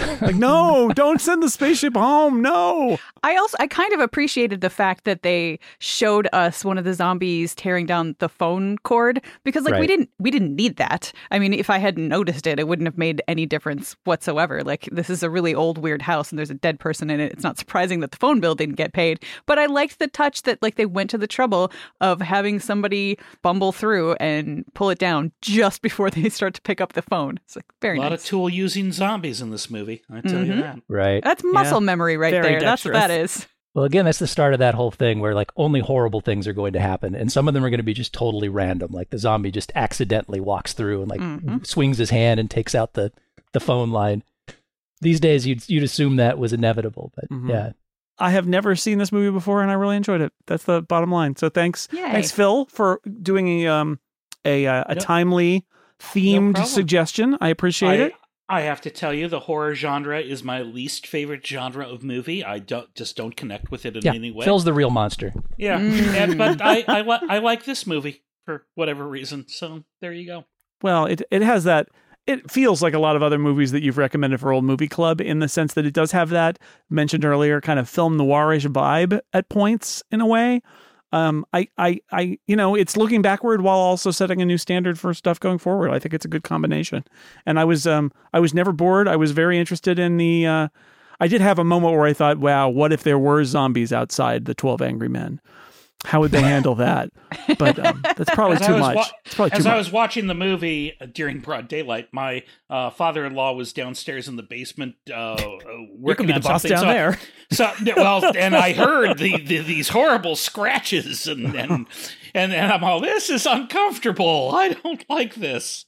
Like, no, don't send the spaceship home. No. I also I kind of appreciated the fact that they showed us one of the zombies tearing down the phone cord because like Right. we didn't we didn't need that. I mean, if I hadn't noticed it, it wouldn't have made any difference whatsoever. Like this is a really old weird house and there's a dead person in it. It's not surprising that the phone bill didn't get paid, but I liked the touch that like they went to the trouble of having somebody bumble through and pull it down just before they start to pick up the phone. It's like very A lot nice. of tool using zombies in this movie. I tell you Mhm. that. Right. That's muscle memory right Very there. That's what that dexterous. is. Well, again, that's the start of that whole thing where like only horrible things are going to happen. And some of them are going to be just totally random. Like the zombie just accidentally walks through and like Mhm. swings his hand and takes out the, the phone line. These days, you'd, you'd assume that was inevitable. But Mhm. yeah. I have never seen this movie before, and I really enjoyed it. That's the bottom line. So thanks, Yay. thanks, Phil, for doing a um a uh, a No- timely themed problem. suggestion. I appreciate I, it. I have to tell you, the horror genre is my least favorite genre of movie. I don't just don't connect with it in Yeah. any way. Phil's the real monster. Yeah, Mm. and, but I I, li- I like this movie for whatever reason. So there you go. Well, it it has that. It feels like a lot of other movies that you've recommended for Old Movie Club in the sense that it does have that mentioned earlier kind of film noirish vibe at points in a way. Um, I, I, I, you know, it's looking backward while also setting a new standard for stuff going forward. I think it's a good combination. And I was, um, I was never bored. I was very interested in the. Uh, I did have a moment where I thought, "Wow, what if there were zombies outside the twelve Angry Men? How would they handle that?" But um, that's probably As I too was much. wa- it's probably As too I much. was watching the movie uh, during broad daylight, my uh, father-in-law was downstairs in the basement uh, uh, You working could be on the boss something. down so, there. So well, and I heard the, the these horrible scratches, and and, and and I'm all, this is uncomfortable. I don't like this.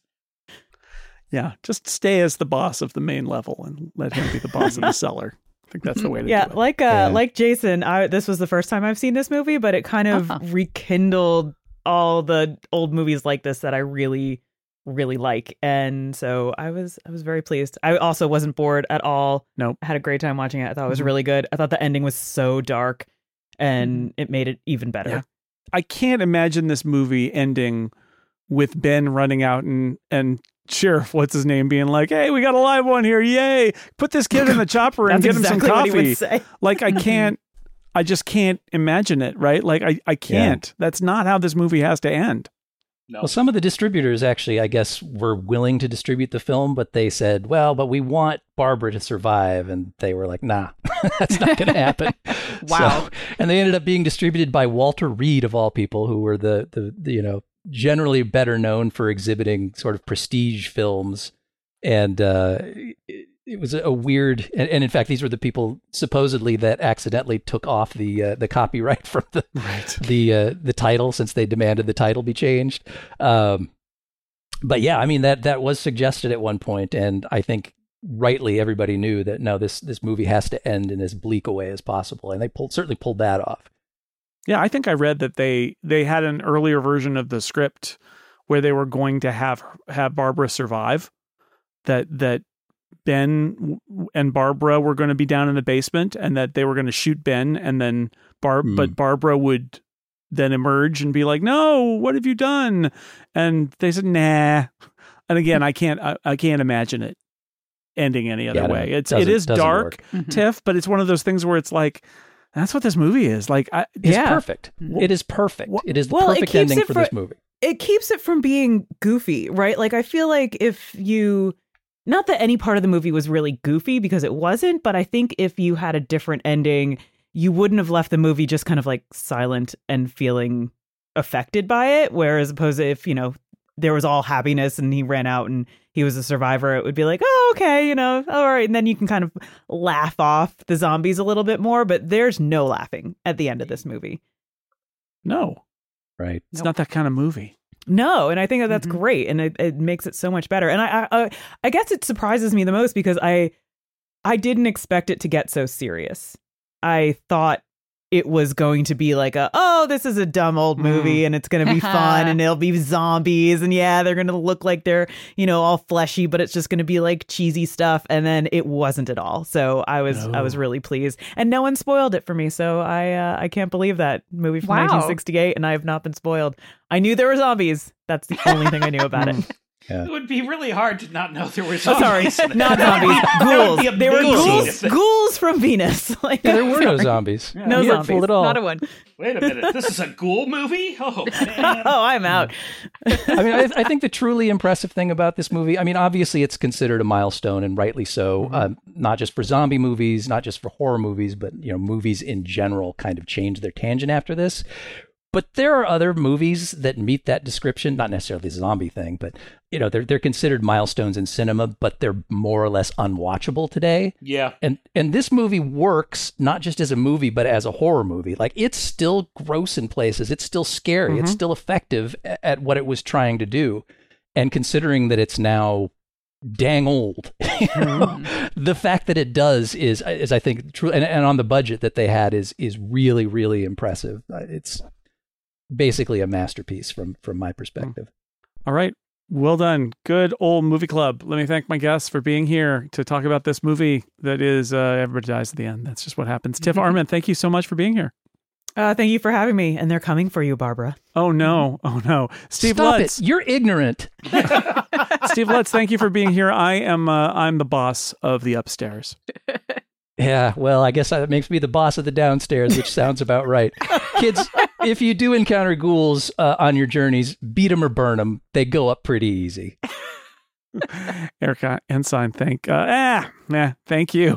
Yeah, just stay as the boss of the main level and let him be the boss of the cellar. I think that's the way to Yeah, do it. like uh, Yeah. like Jason, I this was the first time I've seen this movie, but it kind of Uh-huh. rekindled all the old movies like this that I really, really like, and so I was I was very pleased. I also wasn't bored at all. Nope. I had a great time watching it. I thought it was Mhm. really good. I thought the ending was so dark, and it made it even better. Yeah. I can't imagine this movie ending with Ben running out and and Sheriff, what's his name, being like, "Hey, we got a live one here! Yay! Put this kid in the chopper and That's get exactly him some what he coffee." would say. Like, I can't. I just can't imagine it. Right? Like, I I can't. That's not how this movie has to end. No. Well, some of the distributors actually, I guess, were willing to distribute the film, but they said, well, but we want Barbara to survive. And they were like, nah, that's not going to happen. Wow. So, and they ended up being distributed by Walter Reed, of all people, who were the, the, the, you know, generally better known for exhibiting sort of prestige films. And uh, it, it was a weird, and, and in fact, these were the people supposedly that accidentally took off the uh, the copyright from the Right. the uh, the title, since they demanded the title be changed. Um, but yeah, I mean that that was suggested at one point, and I think rightly everybody knew that no, this this movie has to end in as bleak a way as possible, and they pulled certainly pulled that off. Yeah, I think I read that they they had an earlier version of the script where they were going to have have Barbara survive. That that Ben and Barbara were going to be down in the basement, and that they were going to shoot Ben, and then Barb, Hmm. but Barbara would then emerge and be like, "No, what have you done?" And they said, "Nah." And again, I can't I, I can't imagine it ending any other Yeah, no, way. it It's it doesn't- is doesn't dark, work. Mhm. Tiff, but it's one of those things where it's like, that's what this movie is. Like, I, It's Yeah. perfect. It is perfect. It is the Well, it perfect keeps ending it for fr- this movie. It keeps it from being goofy, right? Like, I feel like if you, not that any part of the movie was really goofy, because it wasn't, but I think if you had a different ending, you wouldn't have left the movie just kind of like silent and feeling affected by it. Whereas opposed to if, you know, there was all happiness and he ran out and he was a survivor, it would be like, oh, okay, you know, all right. And then you can kind of laugh off the zombies a little bit more, but there's no laughing at the end of this movie. no, Right. it's not that kind of movie. No, and I think that that's Mhm. great, and it, it makes it so much better. And I, I, I guess it surprises me the most because I, I didn't expect it to get so serious. I thought it was going to be like a, oh, this is a dumb old movie, and it's going to be fun, and it'll be zombies, and yeah, they're going to look like they're, you know, all fleshy, but it's just going to be like cheesy stuff. And then it wasn't at all. So I was, I was No. really pleased, and no one spoiled it for me. So I, uh, I can't believe that movie from Wow. nineteen sixty-eight, and I have not been spoiled. I knew there were zombies. That's the only thing I knew about it. Yeah. It would be really hard to not know there were Oh, zombies. sorry, in not that. zombies. That would Ghouls. be a They were big ghouls. scene. Ghouls from Venus. Like, Yeah, there were no zombies. No You're zombies. full at all. Not a one. Wait a minute. This is a ghoul movie? Oh, man. oh, I'm out. I mean, I, I think the truly impressive thing about this movie, I mean, obviously it's considered a milestone, and rightly so, mm-hmm. uh, not just for zombie movies, not just for horror movies, but, you know, movies in general kind of changed their tangent after this. But there are other movies that meet that description, not necessarily the zombie thing, but, you know, they're they're considered milestones in cinema, but they're more or less unwatchable today. Yeah. And and this movie works not just as a movie, but as a horror movie. Like, it's still gross in places. It's still scary. Mm-hmm. It's still effective at, at what it was trying to do. And considering that it's now dang old, you know, mm-hmm. the fact that it does is, is I think, true. And, and on the budget that they had is is really, really impressive. It's basically a masterpiece from from my perspective. All right. Well done. Good old movie club. Let me thank my guests for being here to talk about this movie that is uh, everybody dies at the end. That's just what happens. Tiff Arment, thank you so much for being here. Uh, thank you for having me. And they're coming for you, Barbara. Oh, no. Oh, no. Steve Stop Lutz. It. You're ignorant. Steve Lutz, thank you for being here. I am uh, I'm the boss of the upstairs. Yeah, well, I guess that makes me the boss of the downstairs, which sounds about right. Kids, if you do encounter ghouls uh, on your journeys, beat them or burn them. They go up pretty easy. Erica Ensign, thank uh, ah, nah, thank you.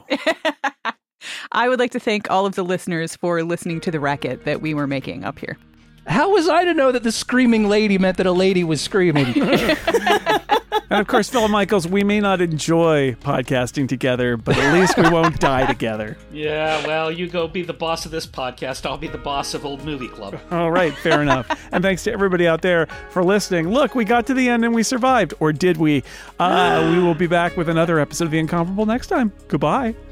I would like to thank all of the listeners for listening to the racket that we were making up here. How was I to know that the screaming lady meant that a lady was screaming? And of course, Phil Michaels, we may not enjoy podcasting together, but at least we won't die together. Yeah, well, you go be the boss of this podcast. I'll be the boss of Old Movie Club. All right, fair enough. And thanks to everybody out there for listening. Look, we got to the end and we survived. Or did we? Uh, we will be back with another episode of The Incomparable next time. Goodbye.